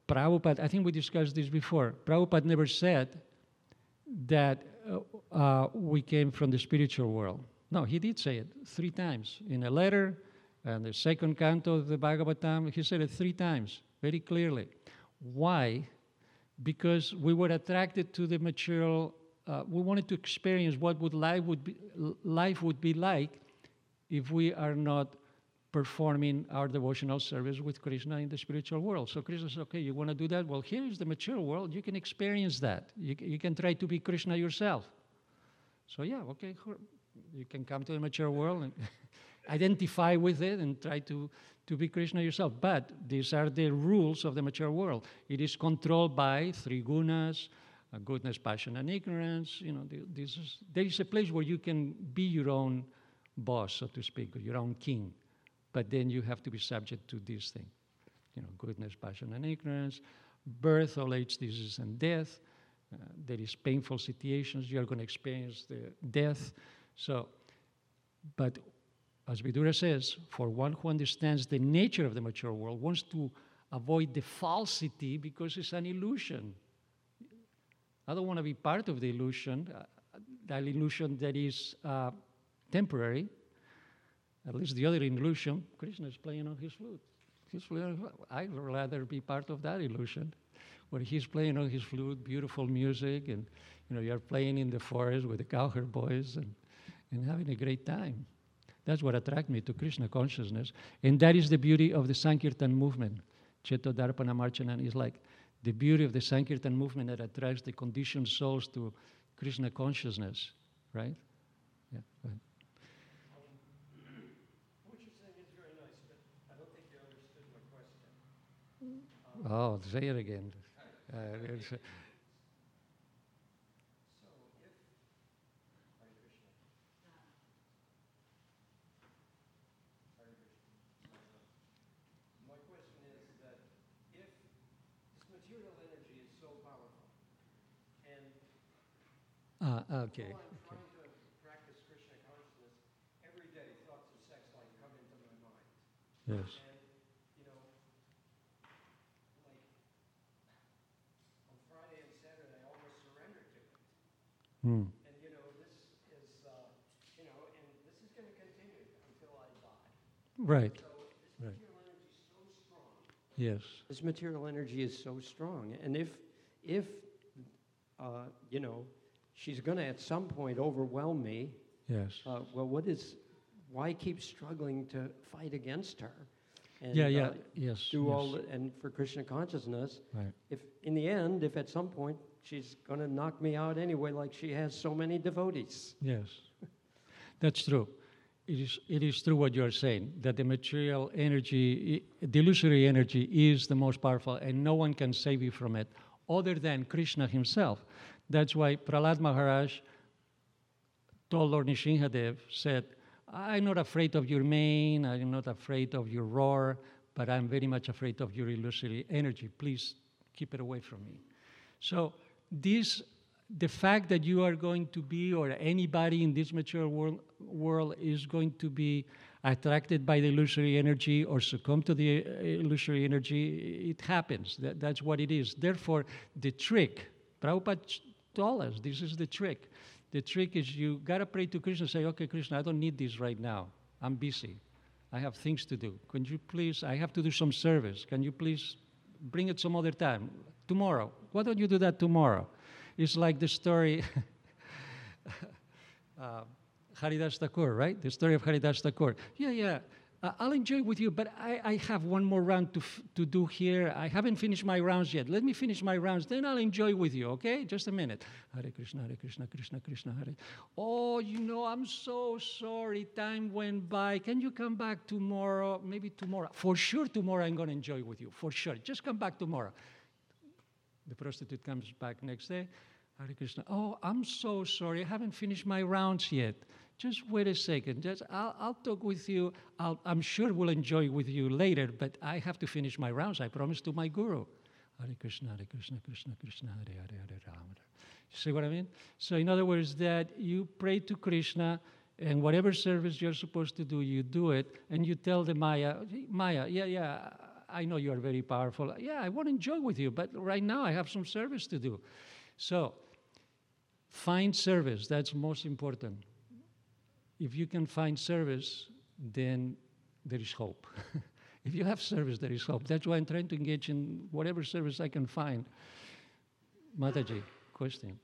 Prabhupada, I think we discussed this before, Prabhupada never said that we came from the spiritual world. No, he did say it 3 times in a letter, and the second canto of the Bhagavatam, he said it 3 times, very clearly. Why? Because we were attracted to the material, we wanted to experience what life would be like if we are not performing our devotional service with Krishna in the spiritual world. So Krishna says, okay, you want to do that? Well, here is the material world. You can experience that. You can try to be Krishna yourself. So yeah, okay, you can come to the material world and identify with it and try to be Krishna yourself. But these are the rules of the material world. It is controlled by 3 gunas, goodness, passion, and ignorance. You know, there is a place where you can be your own boss, so to speak, or your own king. But then you have to be subject to these things. You know, goodness, passion, and ignorance, birth, old age, disease, and death. There is painful situations. You are going to experience the death. So, but as Vidura says, for one who understands the nature of the mature world, wants to avoid the falsity because it's an illusion. I don't want to be part of the illusion, that illusion that is temporary. At least the other illusion, Krishna is playing on his flute. I'd rather be part of that illusion, where he's playing on his flute, beautiful music, and you're playing in the forest with the cowherd boys and having a great time. That's what attracted me to Krishna consciousness. And that is the beauty of the Sankirtan movement. Cheto Darpana Marchana is like the beauty of the Sankirtan movement that attracts the conditioned souls to Krishna consciousness, right? Yeah, go ahead. What you're saying is very nice, but I don't think you understood my question. Oh, say it again. Okay. While I'm trying to practice Krishna consciousness, every day thoughts of sex life come into my mind. Yes. And, like on Friday and Saturday, I almost surrendered to it. Hmm. And, this is, and this is going to continue until I die. Right. So this Right. material energy is so strong. Yes. This material energy is so strong. And if she's going to at some point overwhelm me, Yes. why keep struggling to fight against her? And, yes. do yes. all and for Krishna consciousness. Right. If in the end, if at some point she's going to knock me out anyway, like she has so many devotees. Yes. That's true. It is true what you are saying, that the material energy, the illusory energy is the most powerful, and no one can save you from it other than Krishna himself. That's why Prahlad Maharaj told Lord Nrsimhadev, said, I'm not afraid of your mane, I'm not afraid of your roar, but I'm very much afraid of your illusory energy. Please keep it away from me. So the fact that you are going to be, or anybody in this material world is going to be attracted by the illusory energy or succumb to the illusory energy, it happens. That's what it is. Therefore, the trick, Prabhupada told us, this is the trick. The trick is you got to pray to Krishna and say, okay, Krishna, I don't need this right now. I'm busy. I have things to do. Can you please, I have to do some service. Can you please bring it some other time? Tomorrow. Why don't you do that tomorrow? It's like the story, Haridas Thakur, right? The story of Haridas Thakur. Yeah, I'll enjoy with you, but I have one more round to do here. I haven't finished my rounds yet. Let me finish my rounds, then I'll enjoy with you, okay? Just a minute. Hare Krishna, Krishna Krishna, Hare. Oh, I'm so sorry. Time went by. Can you come back tomorrow? Maybe tomorrow. For sure, tomorrow I'm going to enjoy with you. For sure. Just come back tomorrow. The prostitute comes back next day. Hare Krishna. Oh, I'm so sorry. I haven't finished my rounds yet. Just wait a second. I'll talk with you. I'm sure we'll enjoy with you later, but I have to finish my rounds. I promised to my guru. Hare Krishna, Krishna Krishna, Hare Hare, Hare Rama. You see what I mean? So in other words, that you pray to Krishna, and whatever service you're supposed to do, you do it, and you tell the Maya, I know you are very powerful. Yeah, I want to enjoy with you, but right now I have some service to do. So find service. That's most important. If you can find service, then there is hope. If you have service, there is hope. That's why I'm trying to engage in whatever service I can find. Mataji, question.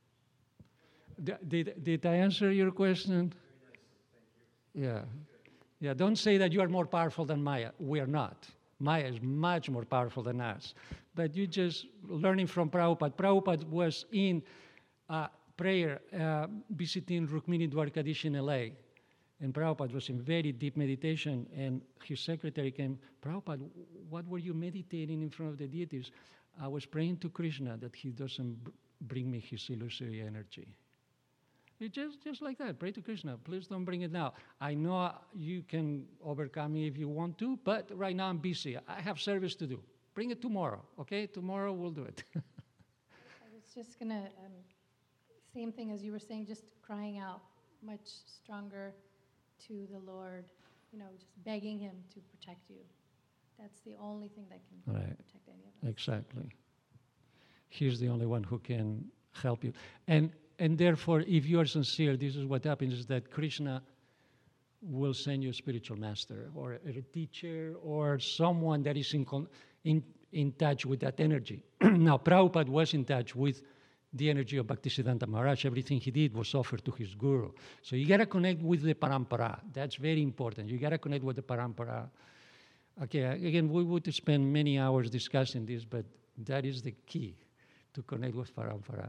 Did I answer your question? Yeah. Yeah, don't say that you are more powerful than Maya. We are not. Maya is much more powerful than us. But you just learning from Prabhupada. Prabhupada was in prayer, visiting Rukmini Dwarkadish in LA. And Prabhupada was in very deep meditation, and his secretary came, Prabhupada, what were you meditating in front of the deities? I was praying to Krishna that he doesn't bring me his illusory energy. It just like that, pray to Krishna, please don't bring it now. I know you can overcome me if you want to, but right now I'm busy. I have service to do. Bring it tomorrow, okay? Tomorrow we'll do it. I was just going to, same thing as you were saying, just crying out much stronger to the Lord, just begging him to protect you. That's the only thing that can protect any of us. Exactly. He's the only one who can help you. And therefore, if you are sincere, this is what happens, is that Krishna will send you a spiritual master or a teacher or someone that is in touch with that energy. Now, Prabhupada was in touch with the energy of Bhaktisiddhanta Maharaj. Everything he did was offered to his guru. So you got to connect with the parampara. That's very important. You got to connect with the parampara. Okay, again, we would spend many hours discussing this, but that is the key, to connect with parampara.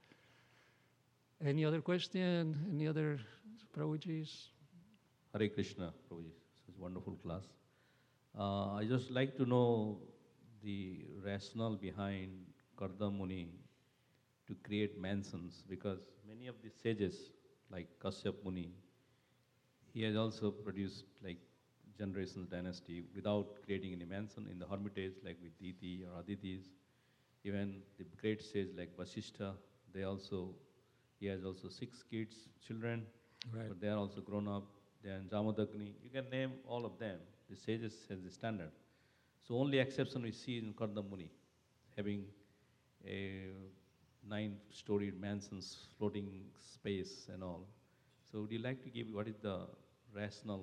Any other question? Any other Prabhujis? Hare Krishna, Prabhuji. This is a wonderful class. I just like to know the rationale behind Karda Muni to create mansions, because many of the sages, like Kashyap Muni, he has also produced like generations dynasty without creating any mansion in the hermitage, like with Diti or Aditis. Even the great sage like Vasishtha, he has also 6 kids, children, Right. but they are also grown up. Then Jamadagni, you can name all of them. The sages has the standard. So only exception we see in Karda Muni, having a 9-storied mansions, floating space and all. So would you like to give, what is the rationale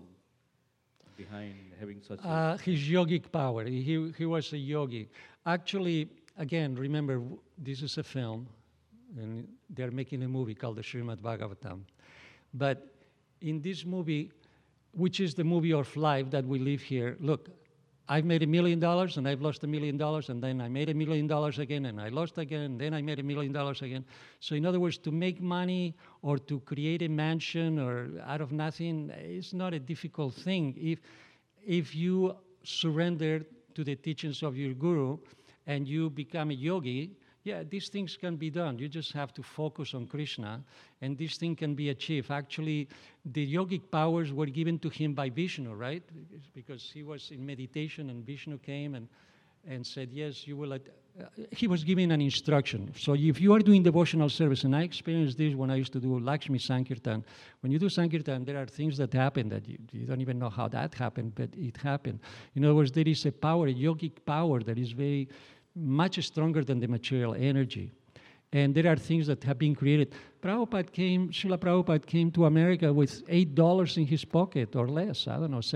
behind having such His yogic power. He was a yogi. Actually, again, remember, this is a film, and they're making a movie called the Srimad Bhagavatam. But in this movie, which is the movie of life that we live here, look, I've made $1 million, and I've lost $1 million, and then I made $1 million again, and I lost again, and then I made $1 million again. So in other words, to make money or to create a mansion or out of nothing is not a difficult thing. If you surrender to the teachings of your guru and you become a yogi, yeah, these things can be done. You just have to focus on Krishna, and this thing can be achieved. Actually, the yogic powers were given to him by Vishnu, right? Because he was in meditation, and Vishnu came and said, yes, you will. He was giving an instruction. So if you are doing devotional service, and I experienced this when I used to do Lakshmi Sankirtan, when you do Sankirtan, there are things that happen that you don't even know how that happened, but it happened. In other words, there is a power, a yogic power that is very much stronger than the material energy. And there are things that have been created. Srila Prabhupada came to America with $8 in his pocket or less, I don't know,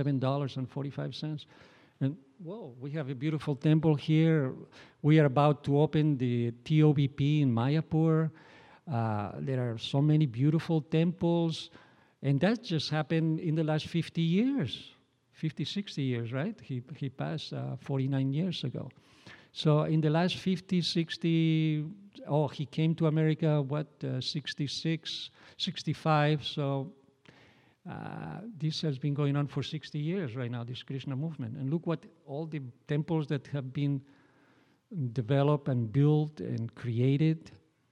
$7.45. And, whoa, we have a beautiful temple here. We are about to open the TOBP in Mayapur. There are so many beautiful temples. And that just happened in the last 50 years, 50, 60 years, right? He passed 49 years ago. So in the last 50, 60, he came to America, 66, 65. So this has been going on for 60 years right now, this Krishna movement. And look what all the temples that have been developed and built and created.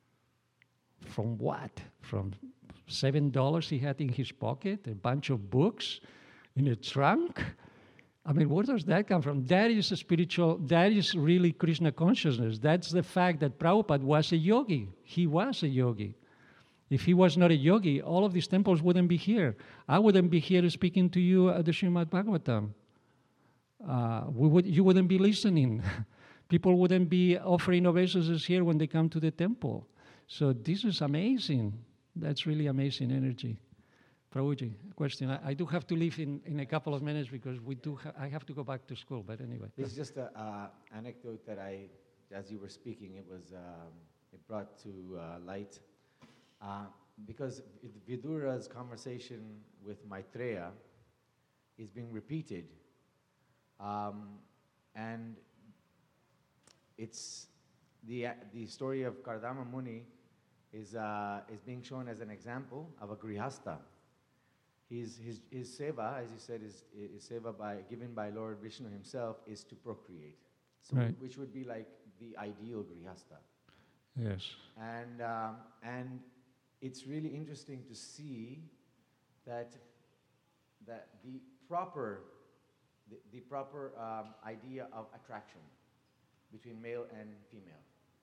From what? From $7 he had in his pocket, a bunch of books in a trunk. I mean, where does that come from? That is a spiritual, that is really Krishna consciousness. That's the fact that Prabhupada was a yogi. He was a yogi. If he was not a yogi, all of these temples wouldn't be here. I wouldn't be here speaking to you at the Srimad Bhagavatam. you wouldn't be listening. People wouldn't be offering obeisances here when they come to the temple. So this is amazing. That's really amazing energy. Prabhuji, question. I do have to leave in a couple of minutes because I have to go back to school, but anyway. This is just an anecdote that as you were speaking, it brought to light. Because Vidura's conversation with Maitreya is being repeated. And it's the story of Kardama Muni is being shown as an example of a grihasta. His seva, as you said, is seva given by Lord Vishnu himself, is to procreate. So right. Which would be like the ideal grihasta. Yes. And it's really interesting to see that the proper idea of attraction between male and female.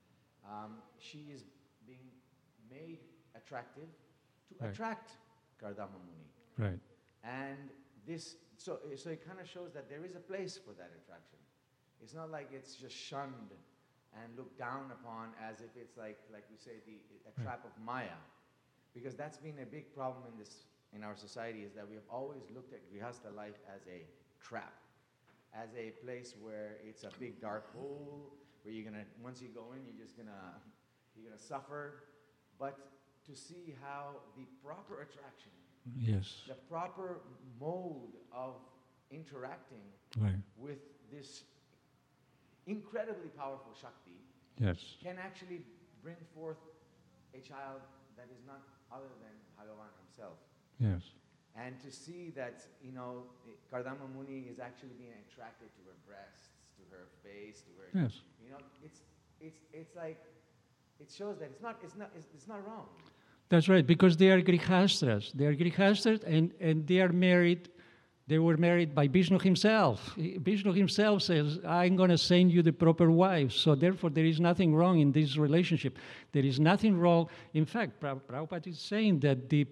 She is being made attractive to right. attract Kardama Muni. Right. And this, so it kind of shows that there is a place for that attraction. It's not like it's just shunned and looked down upon as if it's like we say, a trap of Maya. Because that's been a big problem in our society, is that we have always looked at Grihastha life as a trap, as a place where it's a big dark hole, where once you go in, you're gonna suffer. But to see how the proper attraction, yes, the proper mode of interacting right. with this incredibly powerful Shakti Yes. can actually bring forth a child that is not other than Bhagavan himself. Yes. And to see that, Kardama Muni is actually being attracted to her breasts, to her face, to her, Yes. It's like, it shows that it's not wrong. That's right, because they are grihastras. They are grihastras and they are married. They were married by Vishnu himself. Vishnu himself says, I'm going to send you the proper wife. So therefore, there is nothing wrong in this relationship. There is nothing wrong. In fact, Prabhupada is saying that the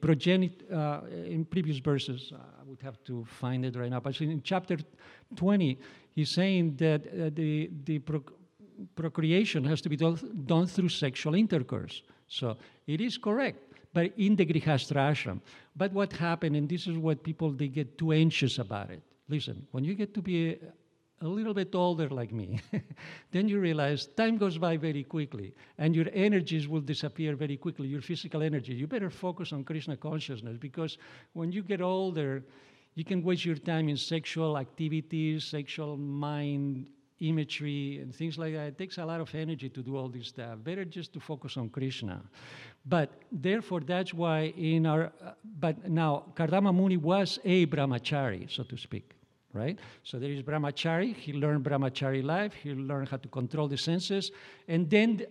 in previous verses, I would have to find it right now, but in chapter 20, he's saying that the procreation has to be done through sexual intercourse. So it is correct, but in the Grihastra ashram. But what happened, and this is what they get too anxious about it. Listen, when you get to be a little bit older like me, then you realize time goes by very quickly, and your energies will disappear very quickly, your physical energy. You better focus on Krishna consciousness, because when you get older, you can waste your time in sexual activities, sexual mind imagery, and things like that. It takes a lot of energy to do all this stuff. Better just to focus on Krishna. But therefore, that's why but now, Kardama Muni was a brahmachari, so to speak, right? So there is brahmachari. He learned brahmachari life. He learned how to control the senses. And then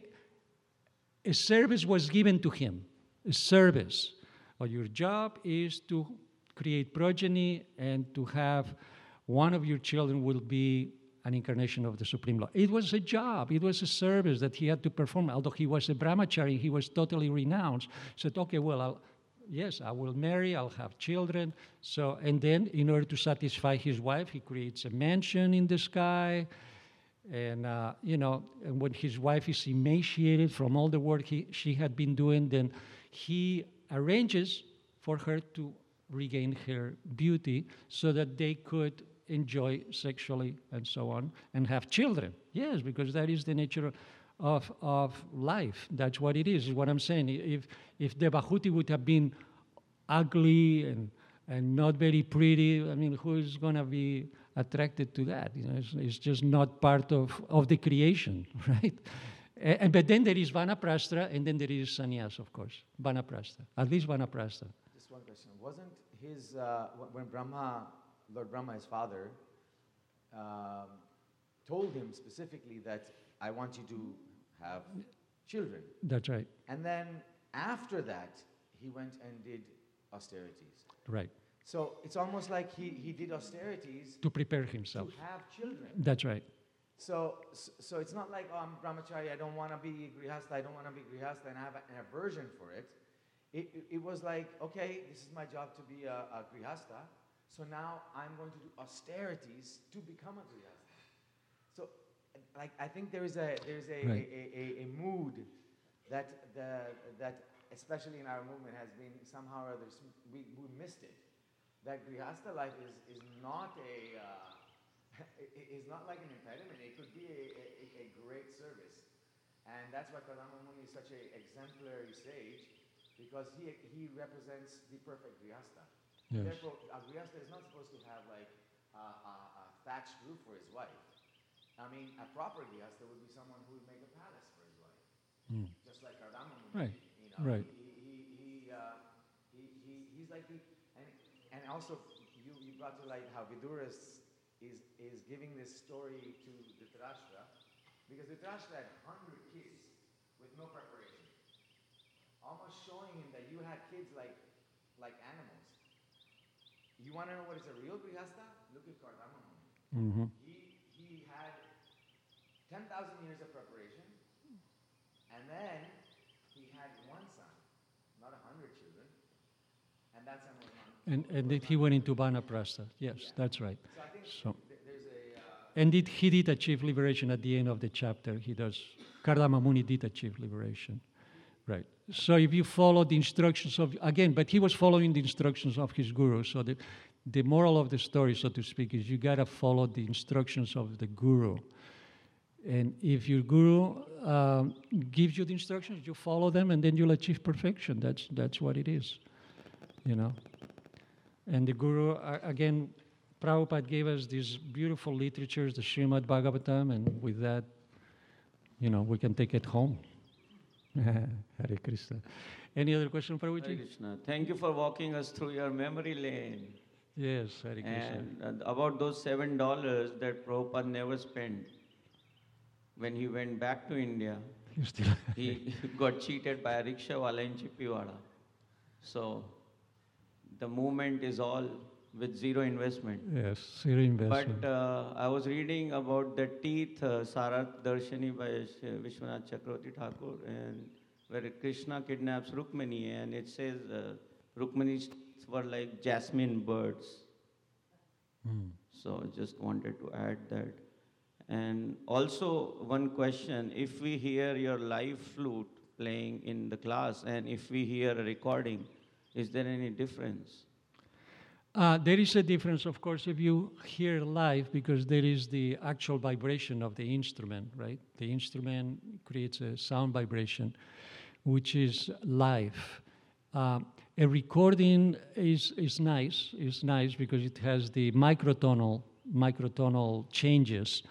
a service was given to him, a service. Your job is to create progeny and to have one of your children will be an incarnation of the Supreme Lord. It was a job. It was a service that he had to perform. Although he was a brahmachari, he was totally renounced. Said, okay, well, I will marry, I'll have children. So, and then in order to satisfy his wife, he creates a mansion in the sky. And, and when his wife is emaciated from all the work she had been doing, then he arranges for her to regain her beauty so that they could enjoy sexually and so on, and have children. Yes, because that is the nature of life. That's what it is what I'm saying. If Devahuti would have been ugly and not very pretty, I mean, who is going to be attracted to that? It's just not part of the creation, right? But then there is Vanaprastha, and then there is sannyas, of course. Vanaprastha, at least Vanaprastha. Just one question. Wasn't his, when Lord Brahma, his father, told him specifically that I want you to have children. That's right. And then after that, he went and did austerities. Right. So it's almost like he did austerities to prepare himself. To have children. That's right. So it's not like, I'm brahmachari, I don't want to be grihastha, and I have an aversion for it. It was like, okay, this is my job to be a grihastha. So now I'm going to do austerities to become a grihastha. So, like, I think there's a Right. a mood that especially in our movement has been somehow or other we missed it. That grihastha life is not is not like an impediment. It could be a great service, and that's why Kardama Muni is such an exemplary sage, because he represents the perfect grihastha. Yes. Therefore, a grihastha is not supposed to have like a thatched roof for his wife. I mean, a proper grihastha would be someone who would make a palace for his wife, just like Kardama Muni. Right. You know, Right. he's like the and also you brought to light how Vidura is giving this story to Dhritarashtra, because Dhritarashtra had 100 kids with no preparation, almost showing him that you had kids like animals. You want to know what is a real grihastha? Look at Kardama Muni. Mm-hmm. He had 10,000 years of preparation, and then he had one son, not 100 children, and that son was not. And then he went into Vanaprastha. Yes, Yeah. that's right. So I think So, there's a and he did achieve liberation at the end of the chapter. He does. Kardama Muni did achieve liberation. Right. So if you follow the instructions of, again, but he was following the instructions of his guru. So the moral of the story, so to speak, is you got to follow the instructions of the guru. And if your guru gives you the instructions, you follow them, and then you'll achieve perfection. That's what it is, you know. And the guru, again, Prabhupada gave us these beautiful literatures, the Srimad Bhagavatam, and with that, you know, we can take it home. Hare Krishna. Any other question, Hare Prabhuji? Krishna. Thank you for walking us through your memory lane. Yes, Hare Krishna. And about those $7 that Prabhupada never spent when he went back to India, You still he got cheated by a rickshawala in Chippiwada. So the movement is all with zero investment. yes, zero investment. But I was reading about the teeth, Sarat Darshani by Vishwanath Chakravarti Thakur, and where Krishna kidnaps Rukmini, and it says Rukmini's teeth were like jasmine birds. So I just wanted to add that. And also one question, if we hear your live flute playing in the class and if we hear a recording, is there any difference? There is a difference, of course, if you hear live, because there is the actual vibration of the instrument, right? The instrument creates a sound vibration, which is live. A recording is nice because it has the microtonal changes.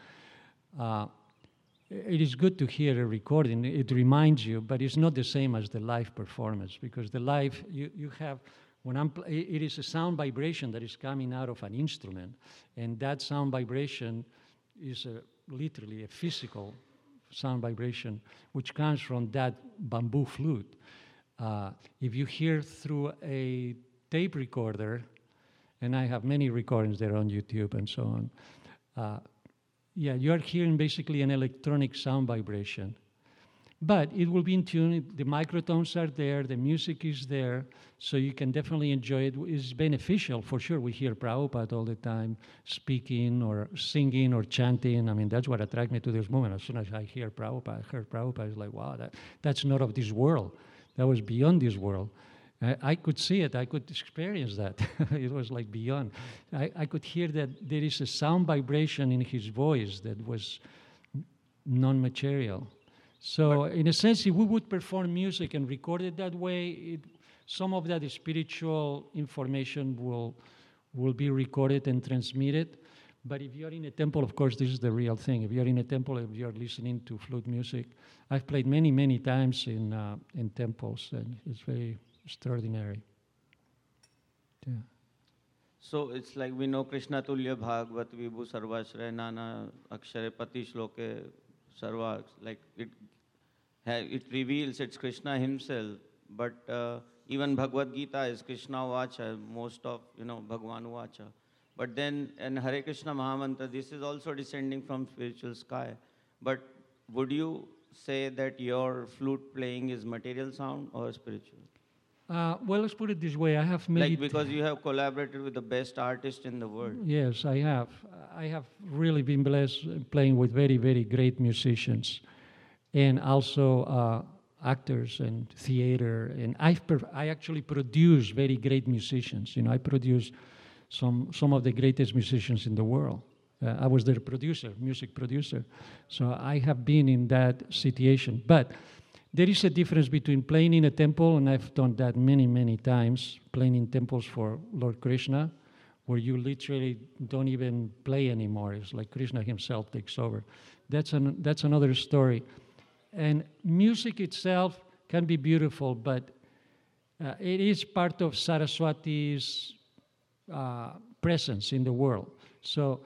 It is good to hear a recording. It reminds you, but it's not the same as the live performance, because the live, you have, it is a sound vibration that is coming out of an instrument, and that sound vibration is literally a physical sound vibration, which comes from that bamboo flute. If you hear through a tape recorder, and I have many recordings there on YouTube and so on, yeah, you are hearing basically an electronic sound vibration. But it will be in tune, the microtones are there, the music is there, so you can definitely enjoy it. It's beneficial, for sure. We hear Prabhupada all the time speaking or singing or chanting. I mean, that's what attracted me to this movement. As soon as I heard Prabhupada, it's like, wow, that's not of this world. That was beyond this world. I could see it, I could experience that. It was like beyond. I could hear that there is a sound vibration in his voice that was non-material. So in a sense, if we would perform music and record it that way, some of that spiritual information will be recorded and transmitted. But if you're in a temple, of course, this is the real thing. If you're in a temple, if you're listening to flute music, I've played many, many times in temples, and it's very extraordinary. Yeah. So it's like we know Krishna Tulya Bhagavat Vibhu Sarvashray Nana Akshare Pati Shloke Sarva, like it reveals it's Krishna himself, but even Bhagavad Gita is Krishna Vacha, most of, Bhagwan Vacha. But then in Hare Krishna Mahamantra, this is also descending from spiritual sky. But would you say that your flute playing is material sound or spiritual? Well, let's put it this way. I have Like, because you have collaborated with the best artist in the world. Yes, I have. I have really been blessed playing with very, very great musicians, and also actors and theater. And I actually produce very great musicians. You know, I produce some of the greatest musicians in the world. I was their producer, music producer. So I have been in that situation. But there is a difference between playing in a temple, and I've done that many, many times, playing in temples for Lord Krishna, where you literally don't even play anymore. It's like Krishna himself takes over. That's another story. And music itself can be beautiful, but it is part of Saraswati's presence in the world. So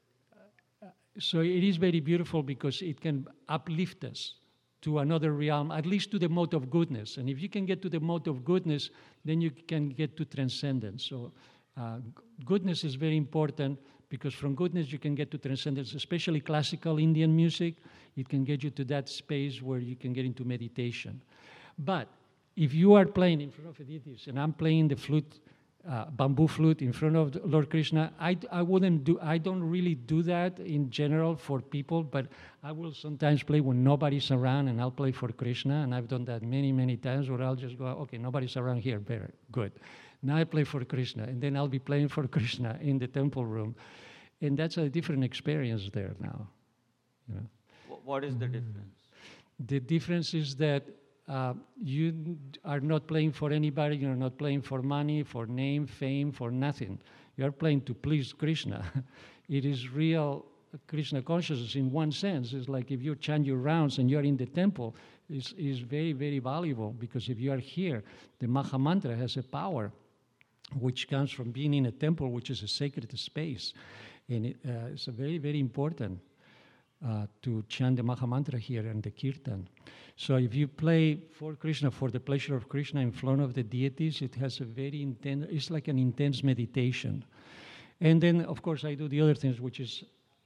it is very beautiful because it can uplift us to another realm, at least to the mode of goodness. And if you can get to the mode of goodness, then you can get to transcendence. So goodness is very important, because from goodness you can get to transcendence, especially classical Indian music. It can get you to that space where you can get into meditation. But if you are playing in front of a deity, and I'm playing the flute, bamboo flute in front of Lord Krishna, I don't really do that in general for people, but I will sometimes play when nobody's around, and I'll play for Krishna, and I've done that many, many times, where I'll just go, okay, nobody's around here, very good. Now I play for Krishna, and then I'll be playing for Krishna in the temple room, and that's a different experience there now. You know? What is the difference? The difference is that you are not playing for anybody. You're not playing for money, for name, fame, for nothing. You're playing to please Krishna. It is real Krishna consciousness in one sense. It's like if you chant your rounds and you're in the temple, is very, very valuable, because if you are here, the Maha Mantra has a power which comes from being in a temple, which is a sacred space. And it's a very, very important to chant the Maha Mantra here and the Kirtan. So if you play for Krishna, for the pleasure of Krishna in front of the deities, it has a very intense, it's like an intense meditation. And then, of course, I do the other things, which is,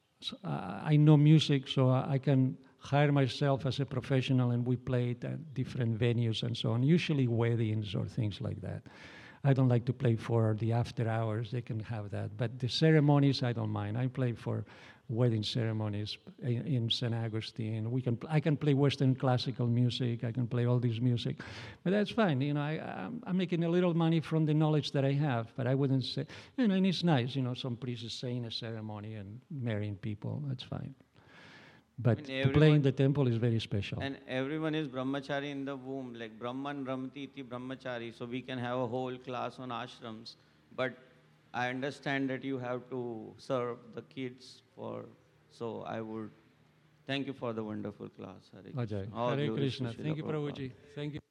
I know music, so I can hire myself as a professional, and we play it at different venues and so on, usually weddings or things like that. I don't like to play for the after hours. They can have that. But the ceremonies, I don't mind. I play for wedding ceremonies in St. Augustine. I can play Western classical music. I can play all this music. But that's fine. You know, I'm making a little money from the knowledge that I have. But I wouldn't say, you know, and it's nice, you know, some priests saying a ceremony and marrying people. That's fine. But to play in the temple is very special. And everyone is brahmachari in the womb, like Brahman Ramati iti brahmachari. So we can have a whole class on ashrams. But I understand that you have to serve the kids so I would thank you for the wonderful class. Hare Krishna. Ajay. Hare Krishna. Thank you, Prabhuji. Thank you.